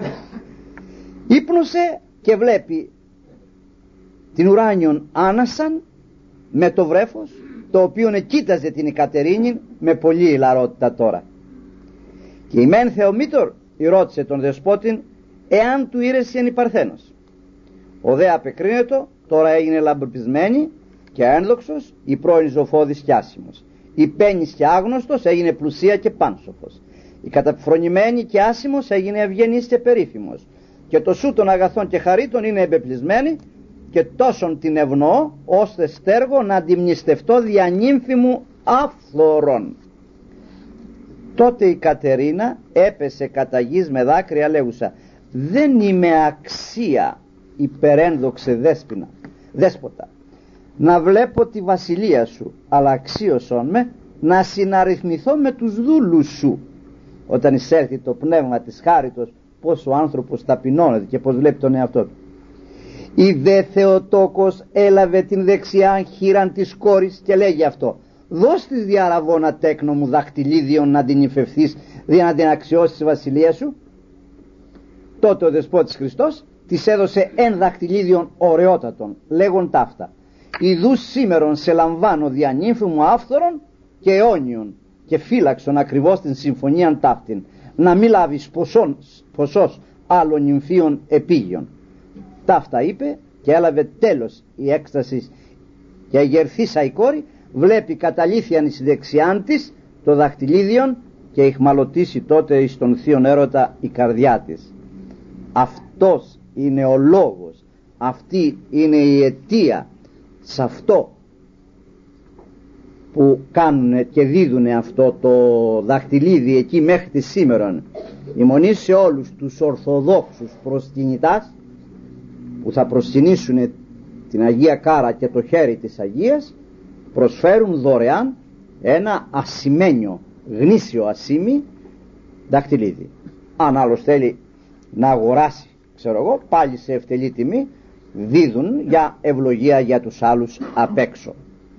Ύπνωσε και βλέπει την ουράνιον άνασαν με το βρέφος, το οποίο κοίταζε την Εκατερίνη με πολλή ηλαρότητα τώρα. Και η μεν Θεομήτωρ ρώτησε τον δεσπότην εάν του ήρεσεν η Παρθένος. Ο δε απεκρίνετο τώρα έγινε λαμπροπισμένη και ένδοξος, η πρώην ζωφώδης και άσημος. Η πένης και άγνωστος έγινε πλουσία και πάνσοφος. Η καταφρονημένη και άσημος έγινε ευγενής και περίφημος. Και το σου των αγαθών και χαρίτων είναι εμπεπλισμένη, και τόσον την ευνοώ ώστε στέργω να αντιμνηστευτώ δια νύμφη μου άφθορον. Τότε η Κατερίνα έπεσε κατά γης με δάκρυα λέγουσα: «Δεν είμαι αξία, υπερένδοξε δέσποτα, να βλέπω τη βασιλεία σου, αλλά αξίωσον με να συναριθμηθώ με τους δούλους σου». Όταν εισέλθει το πνεύμα της χάριτος, πως ο άνθρωπος ταπεινώνεται και πως βλέπει τον εαυτό του. Η δε Θεοτόκος έλαβε την δεξιά χείραν της κόρης και λέγει αυτό: «Δώσ' της διαραβώνα τέκνο μου δαχτυλίδιον να την υφευθείς, δια να την αξιώσεις τη βασιλεία σου». Τότε ο Δεσπότης Χριστός της έδωσε εν δαχτυλίδιον ωραιότατον, λέγον ταύτα: ιδούς σήμερον σε λαμβάνω δια νύμφου μου άφθορον και αιώνιον, και φύλαξον ακριβώς την συμφωνίαν ταύτην, να μη λάβεις ποσός άλλων νυμφίων επίγειων. Ταύτα είπε και έλαβε τέλος η έκσταση, και αγερθήσα η κόρη βλέπει καταλήθιαν εις δεξιάν της το δαχτυλίδιον, και ηχμαλωτήσει τότε εις τον θείον έρωτα η καρδιά της. Αυτός είναι ο λόγος, αυτή είναι η αιτία σε αυτό που κάνουν και δίδουν αυτό το δαχτυλίδι εκεί μέχρι τη σήμερον. Η μονή σε όλους τους ορθοδόξους προσκυνητάς που θα προσκυνήσουν την Αγία Κάρα και το χέρι της Αγίας, προσφέρουν δωρεάν ένα ασημένιο, γνήσιο ασήμι δαχτυλίδι. Αν άλλος θέλει να αγοράσει, ξέρω εγώ, πάλι σε ευτελή τιμή δίδουν για ευλογία για τους άλλους απ' έξω.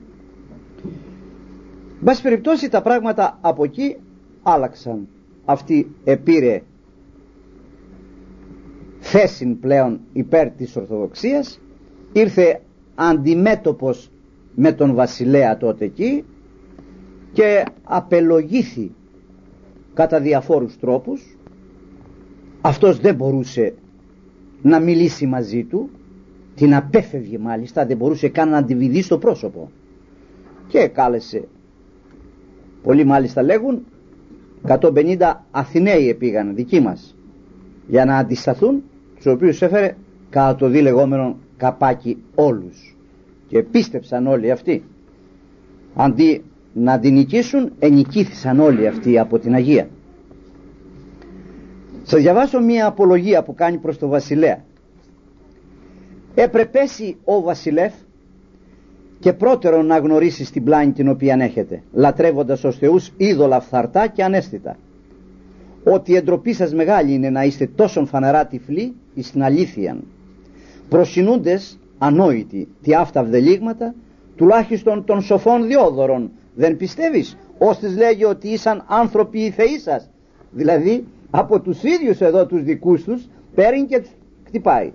Μπας περιπτώσει τα πράγματα από εκεί άλλαξαν. Αυτή επήρε θέσιν πλέον υπέρ της Ορθοδοξίας, ήρθε αντιμέτωπος με τον βασιλέα τότε εκεί και απελογήθη κατά διαφόρους τρόπους. Αυτός δεν μπορούσε να μιλήσει μαζί του, την απέφευγε μάλιστα, δεν μπορούσε καν να τη βιδεί στο πρόσωπο, και κάλεσε, πολλοί μάλιστα λέγουν 150 Αθηναίοι επήγαν δικοί μας για να αντισταθούν, τους οποίους έφερε κατά το δι λεγόμενο καπάκι όλους, και πίστεψαν όλοι αυτοί. Αντί να την νικήσουν, ενικήθησαν όλοι αυτοί από την Αγία. Θα διαβάσω μια απολογία που κάνει προς το βασιλέα. Έπρεπέσει ο βασιλεύ και πρώτερον να γνωρίσεις την πλάνη την οποία έχετε, λατρεύοντας ως θεούς είδωλα φθαρτά και ανέστητα, ότι η εντροπή σας μεγάλη είναι να είστε τόσον φανερά τυφλοί εις την αλήθειαν, προσινούντες ανόητοι τι αυτά βδελίγματα, τουλάχιστον των σοφών διόδωρων δεν πιστεύεις, ώστις λέγει ότι ήσαν άνθρωποι οι θεοί σας, δηλαδή από τους ίδιους εδώ τους δικούς τους παίρνει και τους χτυπάει.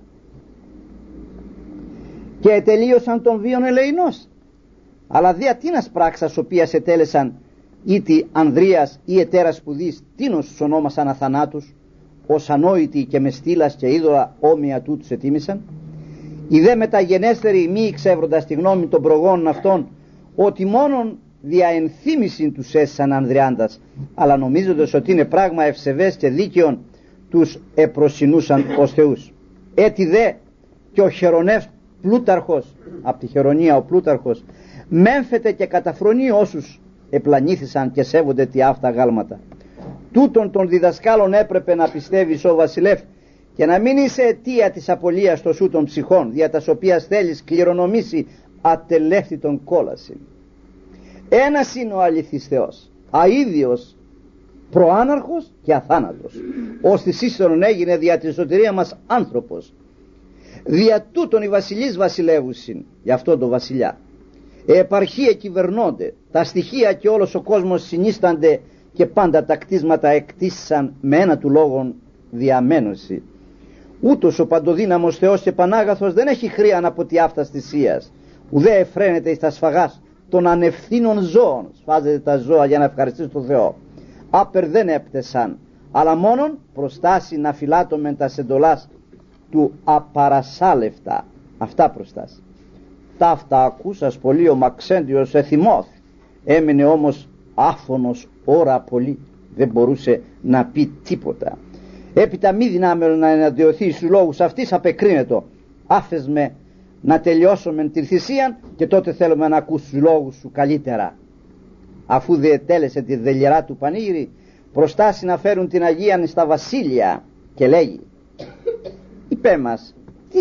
Και ετελείωσαν τον βίον ελεηνός, αλλά δια τίνας πράξας οποίας ετέλεσαν ήτι Ανδρείας ή ετέρα σπουδής, τίνος τους ονόμασαν αθανάτους, ως ανόητοι και με στήλας και είδωλα όμοια τούτους ετίμησαν. Οι δε μεταγενέστεροι μη εξεύροντας τη γνώμη των προγόνων αυτών, ότι μόνον δια ενθύμησιν τους έσαν Ανδριάντας, αλλά νομίζοντας ότι είναι πράγμα ευσεβές και δίκαιον, τους επροσυνούσαν ως θεούς. Έτσι δε και ο Χερονεύς Πλούταρχος, από τη Χερονία ο Πλούταρχος, μέμφεται και καταφρονεί όσους επλανήθησαν και σέβονται τι αυτά γάλματα. Τούτον των διδασκάλων έπρεπε να πιστεύεις ο βασιλεύ, και να μην είσαι αιτία της απολίας των σου των ψυχών, δια τας οποίας θέλεις κληρονομήσει ατελεύθυτον κόλαση. Ένας είναι ο αληθής Θεός, αίδιος, προάναρχος και αθάνατος, ώστις ύστερον έγινε δια τη σωτηρία μας άνθρωπος. Δια τούτον οι βασιλείς βασιλεύουσιν, γι' αυτό το βασιλιά. Επαρχία κυβερνώνται, τα στοιχεία και όλος ο κόσμος συνίστανται, και πάντα τα κτίσματα εκτίσσαν με ένα του λόγων διαμένωση. Ούτως ο παντοδύναμος Θεός και Πανάγαθος δεν έχει χρήαν από τη αυτάς θυσίας, ουδέ εφραίνεται εις τα σφαγάς των ανευθύνων ζώων. Σφάζεται τα ζώα για να ευχαριστήσει τον Θεό. Άπερ δεν έπτεσαν, αλλά μόνον προστάσει να φυλάτωμεν τα εντολάς του απαρασάλευτα. Αυτά προστάσει. Ταύτα ακούσας πολύ ο Μαξέντιος εθυμώθ, έμεινε όμως άφωνος ώρα πολύ, δεν μπορούσε να πει τίποτα. Έπειτα μη δυνάμενο να εναντιωθεί στους λόγους αυτής, απεκρίνετο. Άφεσμε να τελειώσουμε τη θυσία και τότε θέλουμε να ακούς τους λόγους σου καλύτερα. Αφού διετέλεσε τη δελιερά του πανήγυρη, προστάσει να φέρουν την Αγίαν στα βασίλεια, και λέγει, είπε μας,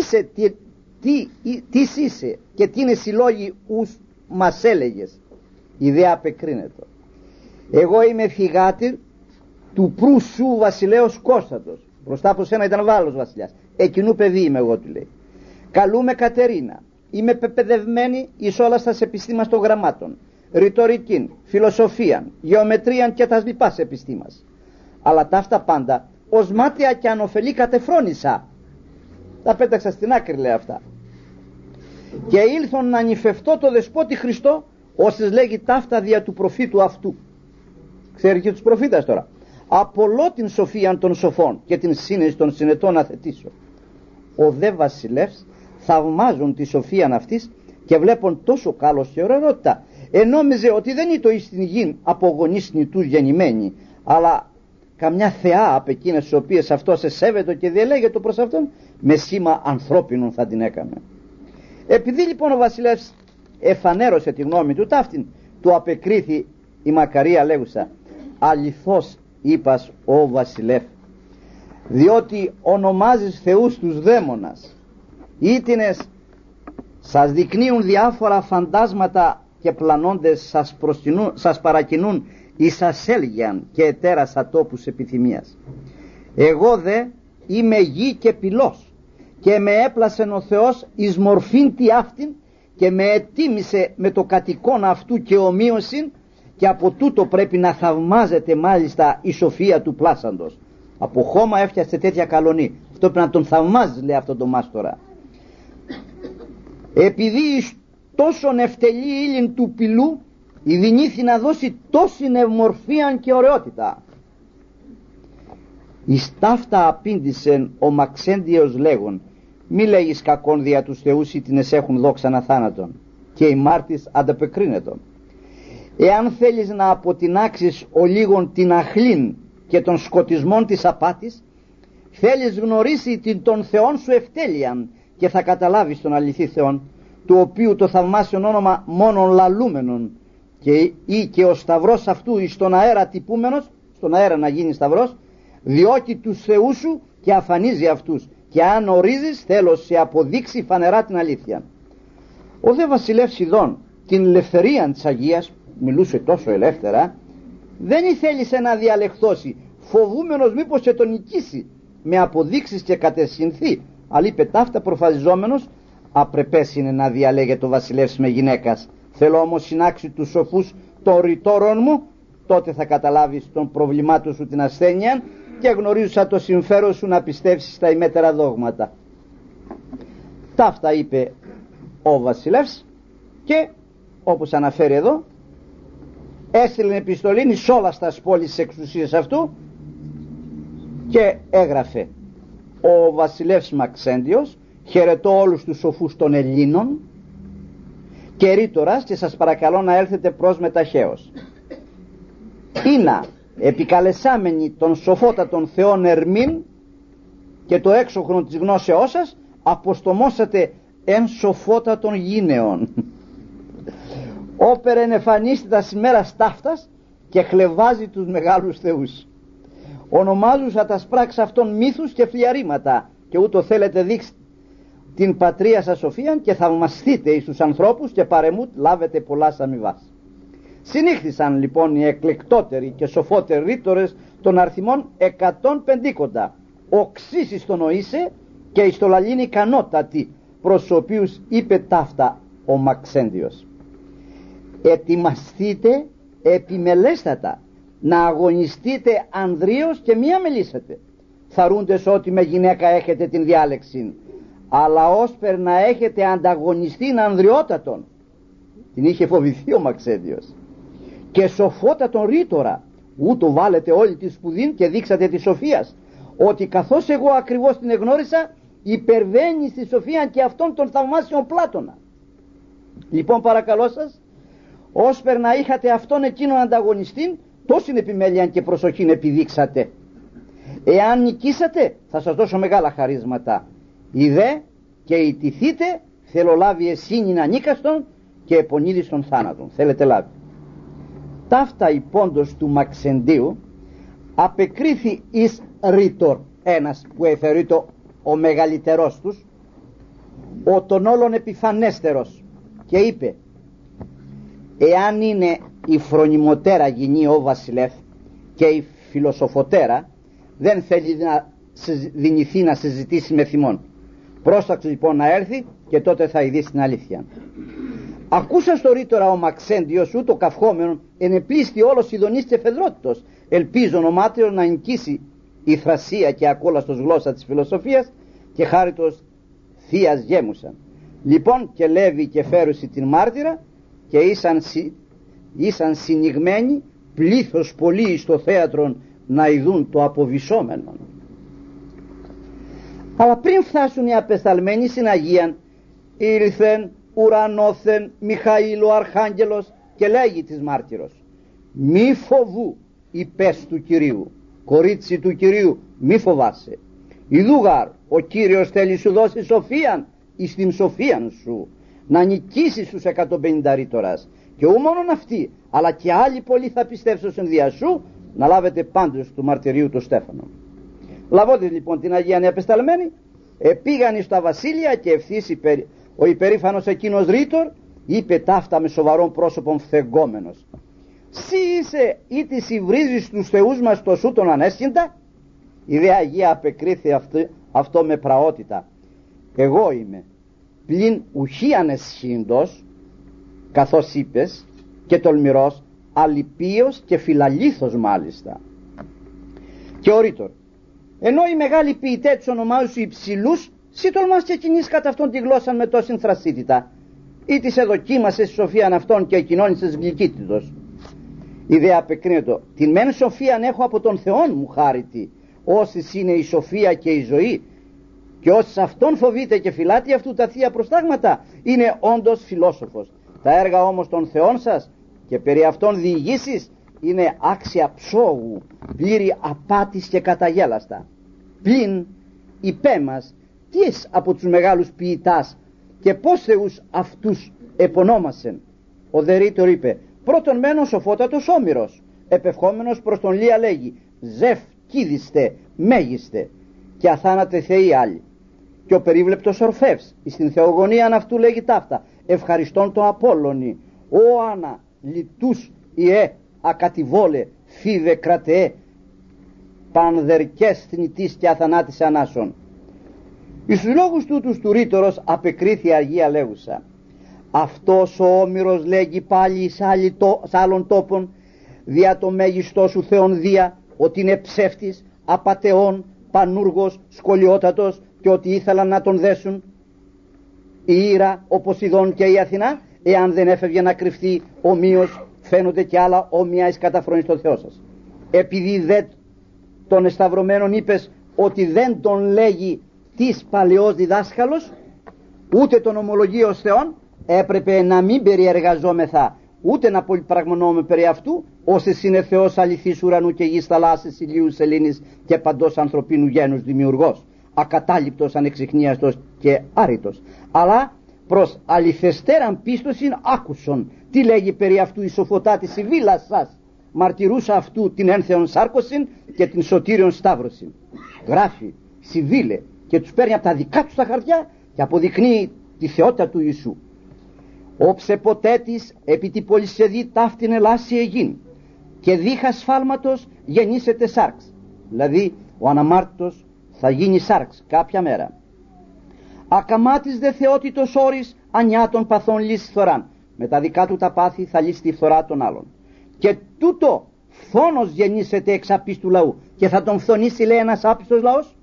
τι είσαι και τι είναι συλλόγοι ους μας έλεγες. Η δε απεκρίνετο. Εγώ είμαι φυγάτηρ του προύσου βασιλέως Κώστατος. Μπροστά από σένα ήταν Βάλος βασιλιάς. Εκείνου παιδί είμαι εγώ, του λέει. Καλούμε Κατερίνα. Είμαι πεπαιδευμένη εις όλα στα επιστήμας των γραμμάτων, ρητορικήν, φιλοσοφίαν, γεωμετρίαν και τα λοιπάς επιστήμας. Αλλά ταύτα πάντα ως μάταια και ανοφελή κατεφρόνησα. Τα πέταξα στην άκρη, λέει αυτά. και ήλθον να νυφευτώ το δεσπότη Χριστό, όσες λέγει ταύτα δια του προφήτου αυτού. Ξέρει και τους προφήτας τώρα. Απολώ την σοφίαν των σοφών και την σύνεση των συνετών αθετήσω. Ο δε βασιλεύς θαυμάζουν τη σοφίαν αυτής και βλέπουν τόσο κάλος και ωραιότητα. Ενόμιζε ότι δεν είναι το εις την γην από γονείς νητούς γεννημένοι, αλλά καμιά θεά από εκείνες τις οποίες αυτός εσέβεται και διελέγεται προς αυτόν, με σήμα ανθρώπινων θα την έκανε. Επειδή λοιπόν ο βασιλεύς εφανέρωσε τη γνώμη του ταύτην, του απεκρίθη η Μακαρία λέγουσα, αληθώς είπας ο βασιλεύ, διότι ονομάζεις θεούς τους δαίμονας, ήτινες σας δεικνύουν διάφορα φαντάσματα και πλανώντες σας παρακινούν εις ασέλγιαν και ετέρας ατόπους επιθυμίας. Εγώ δε είμαι γη και πυλός και με έπλασεν ο Θεός εις μορφήν τι αυτήν και με ετίμησε με το κατοικόν αυτού και ομοίωσιν, και από τούτο πρέπει να θαυμάζεται μάλιστα η σοφία του πλάσαντος. Από χώμα έφτιασε τέτοια καλονή, αυτό πρέπει να τον θαυμάζεις, λέει αυτό το μάστορα. Επειδή εις τόσον ευτελή ύλην του πυλού ειδηνήθη να δώσει τόση ευμορφίαν και ωραιότητα. Εις ταύτα απήντησεν ο Μαξέντιος λέγον, μη λέγεις κακόν δια τους θεούς ήτινες έχουν δόξαν αθάνατον, και η μάρτης ανταπεκρίνετον. Εάν θέλεις να αποτινάξεις ο λίγον την αχλήν και των σκοτισμών της απάτης, θέλεις γνωρίσει την των θεών σου ευτέλειαν και θα καταλάβεις τον αληθή Θεόν, του οποίου το θαυμάσιον όνομα μόνον λαλούμενον, και ή και ο σταυρός αυτού εις τον αέρα τυπούμενος, στον αέρα να γίνει σταυρός, διότι τους θεούς σου και αφανίζει αυτούς, και αν ορίζεις θέλω σε αποδείξει φανερά την αλήθεια. Ο δε βασιλεύς Ιδών την ελευθερία της Αγίας, μιλούσε τόσο ελεύθερα, δεν ήθελησε να διαλεχθώσει, φοβούμενος μήπως σε τον νικήσει με αποδείξεις και κατεσυνθεί, αλλά είπε ταύτα προφαζιζόμενος, απρεπές είναι να διαλέγεται ο βασιλεύς με γυναίκας. Θέλω όμως συνάξει τους σοφούς των ρητόρων μου, τότε θα καταλάβεις τον προβλημάτων σου την ασθένεια και γνωρίζουσα το συμφέρον σου να πιστεύσεις στα ημέτερα δόγματα. Ταύτα είπε ο βασιλεύς και όπως αναφέρει εδώ, έστειλε επιστολήν εις όλα στα πόλεις της εξουσίας αυτού και έγραφε, ο βασιλεύς Μαξέντιος, χαιρετώ όλους τους σοφούς των Ελλήνων και ρήτορας και σας παρακαλώ να έλθετε προς μεταχέως. Ήνα επικαλεσάμενοι των σοφότατων θεών ερμήν και το έξωχρον της γνώσεώς σας αποστομώσατε εν σοφότατων γίνεων. Όπερ εμφανίστε τα σημέρα ταύτας και χλεβάζει τους μεγάλους θεούς. Ονομάζουσα τα σπράξ αυτών μύθους και φλιαρήματα, και ούτω θέλετε δείξτε την πατρία σας σοφίαν και θαυμαστείτε εις τους ανθρώπους και παρεμούτ λάβετε πολλάς αμοιβάς. Συνήχθησαν λοιπόν οι εκλεκτότεροι και σοφότεροι ρήτορες των αρθιμών 150, οξύσεις τον οίσε και εις το λαλήν ικανότατη, προς τους οποίους είπε ταύτα ο Μαξέντιος. Ετοιμαστείτε επιμελέστατα να αγωνιστείτε ανδρίως και μη αμελήσετε, θαρούντες ότι με γυναίκα έχετε την διάλεξη, αλλά όσπερ να έχετε ανταγωνιστήν ανδριότατον. Την είχε φοβηθεί ο Μαξέντιος. Και σοφότατον ρήτορα, ούτω βάλετε όλη τη σπουδήν και δείξατε τη σοφίας, ότι καθώς εγώ ακριβώς την εγνώρισα, υπερβαίνει στη σοφία και αυτόν τον θαυμάσιον Πλάτωνα. Λοιπόν παρακαλώ σας, όσπερ να είχατε αυτόν εκείνον ανταγωνιστήν, τόσην επιμέλειαν και προσοχήν επιδείξατε. Εάν νικήσατε θα σας δώσω μεγάλα χαρίσματα. Ιδέ και ητηθείτε θέλω λάβει εσύνην ανίκαστον και επονίδης των θάνατων. Θέλετε λάβει. Ταύτα η πόντος του Μαξεντίου απεκρίθη εις ρήτορ, ένας που εφαιρείτο ο μεγαλύτερός τους, ο των όλων επιφανέστερος, και είπε, εάν είναι η φρονιμοτέρα γυνή ο βασιλεύ και η φιλοσοφοτέρα, δεν θέλει να δυνηθεί να συζητήσει με θυμόν. Πρόσταξε λοιπόν να έρθει και τότε θα ειδήσει την αλήθεια. Ακούσα στο ρήτορα ο Μαξέντιος ούτω καυχόμενον ενεπλήστη όλος ειδονής και φεδρότητος, ελπίζω νομάτριο να νικήσει η θρασία και ακόλαστος γλώσσα της φιλοσοφίας και χάριτος θείας γέμουσαν. Λοιπόν και Λέβη και φέρουσι την μάρτυρα και ήσαν συνηγμένοι πλήθος πολύ στο θέατρο να ειδούν το αποβυσσόμενο. Αλλά πριν φτάσουν οι απεσταλμένοι στην Αγίαν, ήλθεν ουρανόθεν Μιχαήλ ο Αρχάγγελος και λέγει της μάρτυρος: μη φοβού υπές του Κυρίου, κορίτσι του Κυρίου, μη φοβάσαι. Ιδούγαρ ο Κύριος θέλει σου δώσει σοφίαν εις την σοφίαν σου, να νικήσεις τους 150 ρήτορας, και ου μόνον αυτοί αλλά και άλλοι πολλοί θα πιστεύσουν δια σου, να λάβετε πάντως του μαρτυρίου του Στέφανο. Λαβώντες λοιπόν την Αγία Νεαπεσταλμένη, επήγαν εις τα βασίλεια και ευθύς ο υπερήφανος εκείνος ρήτορ είπε ταύτα με σοβαρόν πρόσωπον φθεγγόμενος: «Συ είσαι ή της υβρίζεις τους θεούς μας το σου τον ανέσχυντα?» Η δε Αγία απεκρίθη αυτό με πραότητα: «Εγώ είμαι, πλην ουχή ανεσχύντος, καθώς είπες, και τολμηρός, αλυπίος και φιλαλήθος μάλιστα». Και ο ρήτορ: «Ενώ οι μεγάλοι ποιητές τους ονομάζουν σου υψηλούς, σύ τολμάς και κινείς κατά αυτόν τη γλώσσα με τόση θρασίτητα, ή της εδοκίμασες σοφίαν αυτών και κοινώνησες γλυκύτητος?» Η δε απεκρίνεται: «Την μεν σοφίαν έχω από τον Θεόν μου χάρητη, όσης είναι η σοφία και η ζωή, και όσης αυτόν φοβείται και φυλάται αυτού τα θεία προστάγματα είναι όντως φιλόσοφος. Τα έργα όμως των θεών σας και περί αυτών διηγήσεις είναι άξια ψώγου, πλήρη απάτης και καταγέλαστα. Πλην υπέ μας τις από τους μεγάλους ποιητάς και πώς θεούς αυτούς επωνόμασεν?» Ο δε ρήτορ είπε: «Πρώτον μένον σοφότατος Όμηρος, επευχόμενος προς τον Λία λέγει: ζεφ κίδιστε μέγιστε, και αθάνατε θεοί άλλοι. Και ο περίβλεπτος Ορφεύς εις την θεογονίαν αυτού λέγει ταύτα: ευχαριστών το Απόλλωνη, ο Άννα λιτούς ιε ακατηβόλε φίβε κρατεέ, πανδερκές θνητής και αθανάτης ανάσων». Εις τους λόγους τούτους του ρήτορος απεκρίθη Αγία λέγουσα: «Αυτός ο Όμηρος λέγει πάλι εις άλλων τόπων δια το μέγιστό σου Θεόν δια, ότι είναι ψεύτης, απατεών, πανούργος, σκολιότατος, και ότι ήθελαν να τον δέσουν η Ήρα, ο Ποσειδών και η Αθηνά, εάν δεν έφευγε να κρυφτεί ομοίως φαίνονται και άλλα όμοια εις καταφρόνης στο Θεό σας. Επειδή δεν τον εσταυρωμένον είπες ότι δεν τον λέγει της παλαιός διδάσκαλος, ούτε τον ομολογεί ως Θεόν, έπρεπε να μην περιεργαζόμεθα ούτε να πολυπραγμονώμε περί αυτού, όσες είναι Θεός αληθής ουρανού και γης, θαλάσσης, ηλίου, σελήνης και παντός ανθρωπίνου γένους δημιουργός, ακατάληπτος, ανεξιχνίαστος και άρρητος, αλλά προς αληθεστέραν πίστοσιν άκουσον τι λέγει περί αυτού η σοφοτάτη Σιβήλα σας, μαρτυρούσα αυτού την ένθεον σάρκωσιν και την σωτήριον σταύρωσιν. Γράφει Σιβήλε και τους παίρνει από τα δικά τους τα χαρτιά και αποδεικνύει τη θεότητα του Ιησού. «Όψε ποτέ της επί τη πολυσεδή ταύτην ελάσσει εγίν και δίχα σφάλματος γεννήσεται σάρξ», δηλαδή ο αναμάρτητος θα γίνει σάρξ κάποια μέρα. «Ακαμάτης δε θεότητος όρης ανιάτων παθών λύσει φθοράν», με τα δικά του τα πάθη θα λύσει τη φθορά των άλλων. «Και τούτο φόνος γεννήσεται εξ απίστου λαού», και θα τον φθονήσει λέει ένας άπιστος λαός.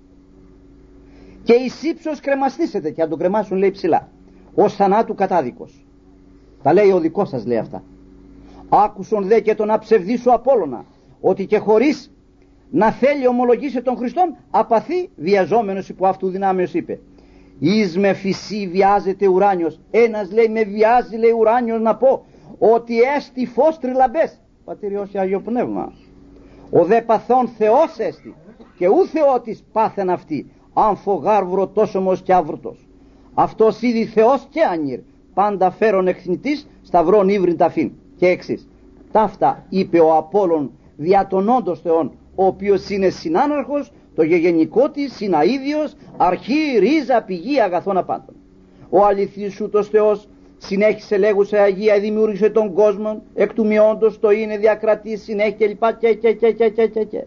«Και εις ύψος κρεμαστήσετε», και θα τον κρεμάσουν λέει ψηλά, «ως θανάτου κατάδικος». Τα λέει ο δικός σας λέει αυτά. «Άκουσον δε και τον αψευδίσου Απόλλωνα, ότι και χωρίς να θέλει ομολογήσει τον Χριστόν απαθεί βιαζόμενος υπό αυτού δυνάμεως είπε: «Εις με φυσί βιάζεται ουράνιος». Ένας λέει με βιάζει λέει ουράνιος να πω ότι έστι φως τριλαμπές, πατήριος και Άγιο Πνεύμα. «Ο δε παθών Θεός έστι και ου Θεότης πάθεν αυτή, αν φογάρβρο τόσομος και άβρωτος. Αυτός ήδη Θεός και άνυρ, πάντα φέρον εκθνητής, σταυρών ύβριν ταφήν». Και εξής. Ταύτα είπε ο Απόλλων δια τον όντως Θεόν, ο οποίος είναι συνάναρχος, το γεγενικό της, συναίδιος, αρχή, ρίζα, πηγή αγαθών απάντων. Ο αληθής ούτως Θεός συνέχισε λέγουσε Αγία, δημιούργησε τον κόσμο, εκ του μειόντος το είναι διακρατής, συνέχεια κλπ. Και.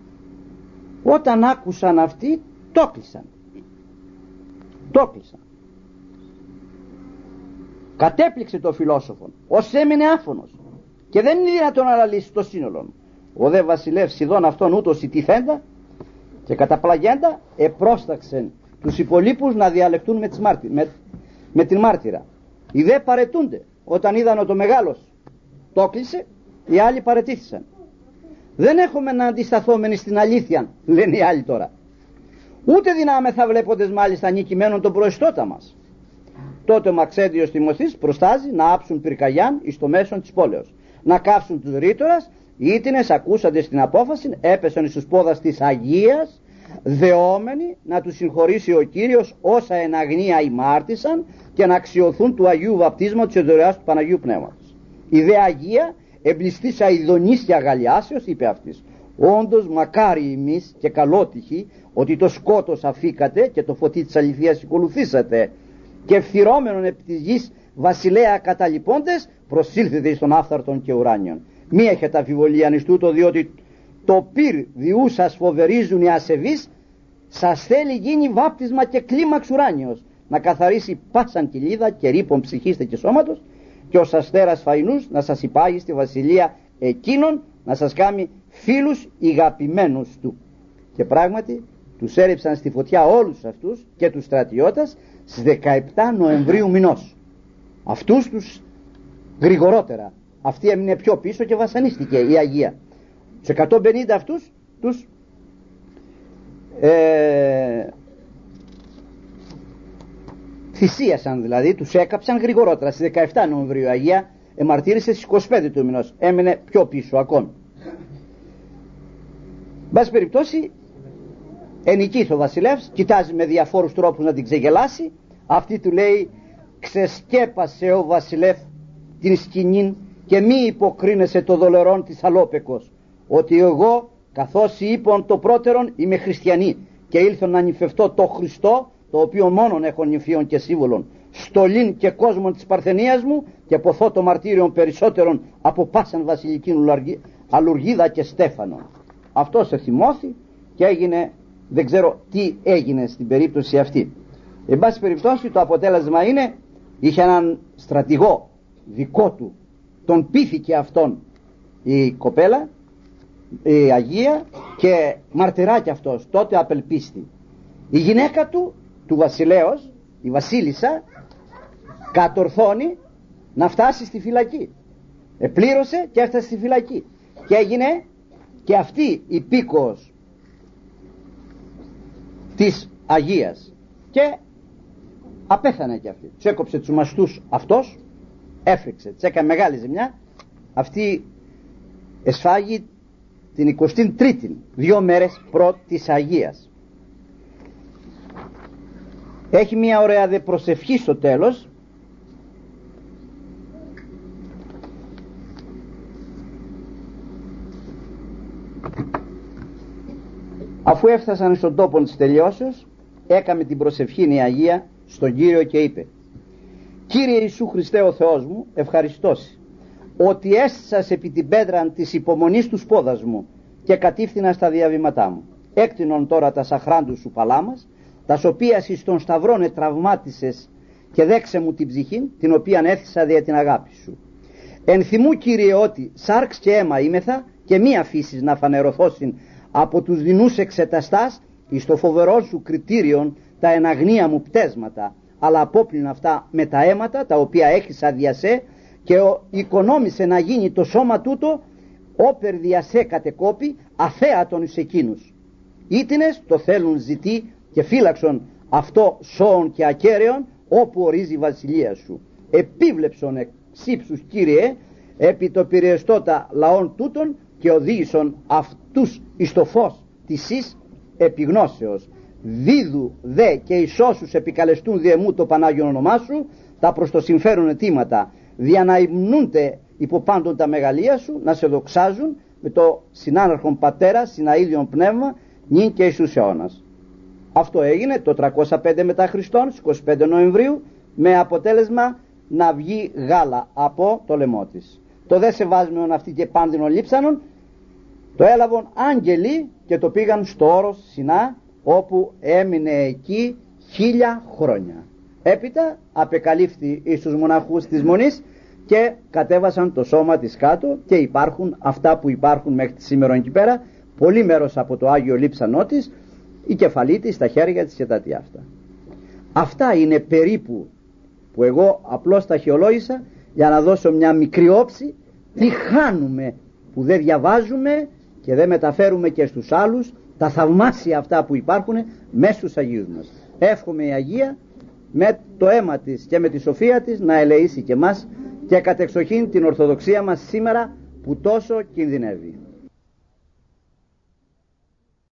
Όταν άκουσαν αυτοί, το κλείσαν. Κατέπληξε το φιλόσοφον, ως έμεινε άφωνος, και δεν είναι δυνατόν να αναλύσει το σύνολο. Ο δε βασιλεύς Σιδών αυτόν ούτως ητηθέντα και καταπλαγέντα επρόσταξεν τους υπολείπους να διαλεκτούν με την μάρτυρα. Οι δε παρετούνται. Όταν είδαν ότι ο μεγάλος το κλείσε, οι άλλοι παρετήθησαν. Δεν έχουμε να αντισταθόμενοι στην αλήθεια, λένε οι άλλοι τώρα. Ούτε δυνάμεθα βλέποντες μάλιστα νικημένων τον προεστώτα μας. Τότε ο Μαξέντιος Τιμωθής προστάζει να άψουν πυρκαγιάν εις το μέσον της πόλεως, να κάψουν τους ρήτορας. Οι ήτινες ακούσαντες την απόφαση έπεσαν εις τους πόδας της Αγίας, δεόμενοι να τους συγχωρήσει ο Κύριος όσα εν αγνία ημάρτησαν και να αξιωθούν του Αγίου Βαπτίσματος της δωρεάς του Παναγίου Πνεύματος. Η δε Αγία εμπληστήσα ειδονής και αγαλιάσεως, είπε αυτής, όντως μακάρι εμείς και καλότυχοι ότι το σκότος αφήκατε και το φωτί της αληθείας ακολουθήσατε και ευθυρώμενον επί της γης βασιλέα καταλοιπώντες προσήλθετε εις των άφθαρτων και ουράνιων. Μη έχετε αμφιβολία εις τούτο, διότι το πυρ διού σας φοβερίζουν οι ασεβείς, σας θέλει γίνει βάπτισμα και κλίμαξ ουράνιος, να καθαρίσει πάσαν κοιλίδα και ρήπον ψυχήστε και σώματος, και ως αστέρας φαϊνούς να σας υπάγει στη βασιλεία εκείνων, να σας κάνει φίλους ηγαπημένους του. Και πράγματι τους έριψαν στη φωτιά όλους αυτούς και τους στρατιώτας στις 17 Νοεμβρίου μηνός. Αυτούς τους γρηγορότερα. Αυτή έμεινε πιο πίσω και βασανίστηκε η Αγία. Τους 150 αυτούς τους θυσίασαν, δηλαδή τους έκαψαν γρηγορότερα. Στις 17 Νοεμβρίου η Αγία εμαρτύρησε στις 25 του μηνός, έμεινε πιο πίσω ακόμη. Μπας περιπτώσει ενικήθη ο βασιλεύς, κοιτάζει με διαφόρους τρόπους να την ξεγελάσει. Αυτή του λέει, ξεσκέπασε ο βασιλεύ την σκηνήν και μη υποκρίνεσαι το δολερόν της αλόπεκος, ότι εγώ καθώς είπων το πρώτερον είμαι χριστιανή και ήλθον να νυφευτώ το Χριστό, το οποίο μόνον έχω νυφίων και σύμβολων, στολήν και κόσμων της παρθενίας μου, και ποθώ το μαρτύριον περισσότερον από πάσαν βασιλικήν αλουργίδα και στέφανο. Αυτό σε θυμώθη και έγινε, δεν ξέρω τι έγινε στην περίπτωση αυτή. Εν πάση περιπτώσει το αποτέλεσμα είναι, είχε έναν στρατηγό δικό του, τον πείθηκε αυτόν η κοπέλα, η Αγία, και μαρτυράκι αυτός, τότε απελπίστη. Η γυναίκα του βασιλέως, η βασίλισσα, κατορθώνει να φτάσει στη φυλακή. Επλήρωσε και έφτασε στη φυλακή και έγινε και αυτή υπήκοος της Αγίας και απέθανε και αυτή. Τους έκοψε τους μαστούς αυτός, έφρυξε, τους έκανε μεγάλη ζημιά. Αυτή εσφάγει την 23η, 2 μέρες προ της Αγίας. Έχει μια ωραία δε προσευχή στο τέλος, αφού έφτασαν στον τόπο της τελειώσεως, έκαμε την προσευχή η Αγία στον Κύριο και είπε, Κύριε Ιησού Χριστέ ο Θεός μου, ευχαριστώσει ότι έστησας επί την πέτραν της υπομονής του σπόδας μου και κατήφθηνα στα διαβήματά μου. Έκτινον τώρα τα σαχράντου σου παλάμας, τας οποίας εις των σταυρών ετραυμάτισες, και δέξε μου την ψυχή, την οποίαν έθισα δια την αγάπη σου. Ενθυμού Κύριε ότι σάρξ και αίμαήμεθα, και μη αφήσεις να φανερωθώσιν από τους δεινούς εξεταστάς εις το φοβερό σου κριτήριον τα εναγνία μου πτέσματα, αλλά απόπλην αυτά με τα αίματα τα οποία έχεις αδιασέ, και οικονόμησε να γίνει το σώμα τούτο όπερ διασέ κατεκόπη αθέατον εις εκείνους. Ήτινες το θέλουν ζητή και φύλαξον αυτό σώων και ακέραιων, όπου ορίζει η βασιλεία σου. Επίβλεψον εξύψους Κύριε επί το πυρεστώτα λαών τούτων, και οδήγησον αυτούς εις το φως της εις επιγνώσεως. Δίδου δε και εις όσους επικαλεστούν διεμού το Πανάγιο όνομά σου τα προς το συμφέρον αιτήματα, δια να υμνούνται υπό πάντων τα μεγαλεία σου, να σε δοξάζουν με το συνάναρχον πατέρα συναΐδιον πνεύμα νυν και εις τους αιώνας. Αυτό έγινε το 305 μετά Χριστόν, 25 Νοεμβρίου, με αποτέλεσμα να βγει γάλα από το λαιμό της. Το δε σεβάσμιον αυτή και πάντινον λείψανον το έλαβαν άγγελοι και το πήγαν στο όρος Σινά, όπου έμεινε εκεί 1000 χρόνια. Έπειτα απεκαλύφθη εις τους μοναχούς της Μονής και κατέβασαν το σώμα της κάτω, και υπάρχουν αυτά που υπάρχουν μέχρι τη σήμερα εκεί πέρα, πολύ μέρος από το Άγιο λείψανό της, η κεφαλή της, τα χέρια της και τα τι αυτά. Αυτά είναι περίπου που εγώ απλώς τα αρχαιολόγησα για να δώσω μια μικρή όψη τι χάνουμε που δεν διαβάζουμε και δεν μεταφέρουμε και στους άλλους τα θαυμάσια αυτά που υπάρχουν μέσα στους Αγίους μας. Εύχομαι η Αγία με το αίμα της και με τη σοφία της να ελεήσει και μας και κατεξοχήν την Ορθοδοξία μας σήμερα που τόσο κινδυνεύει.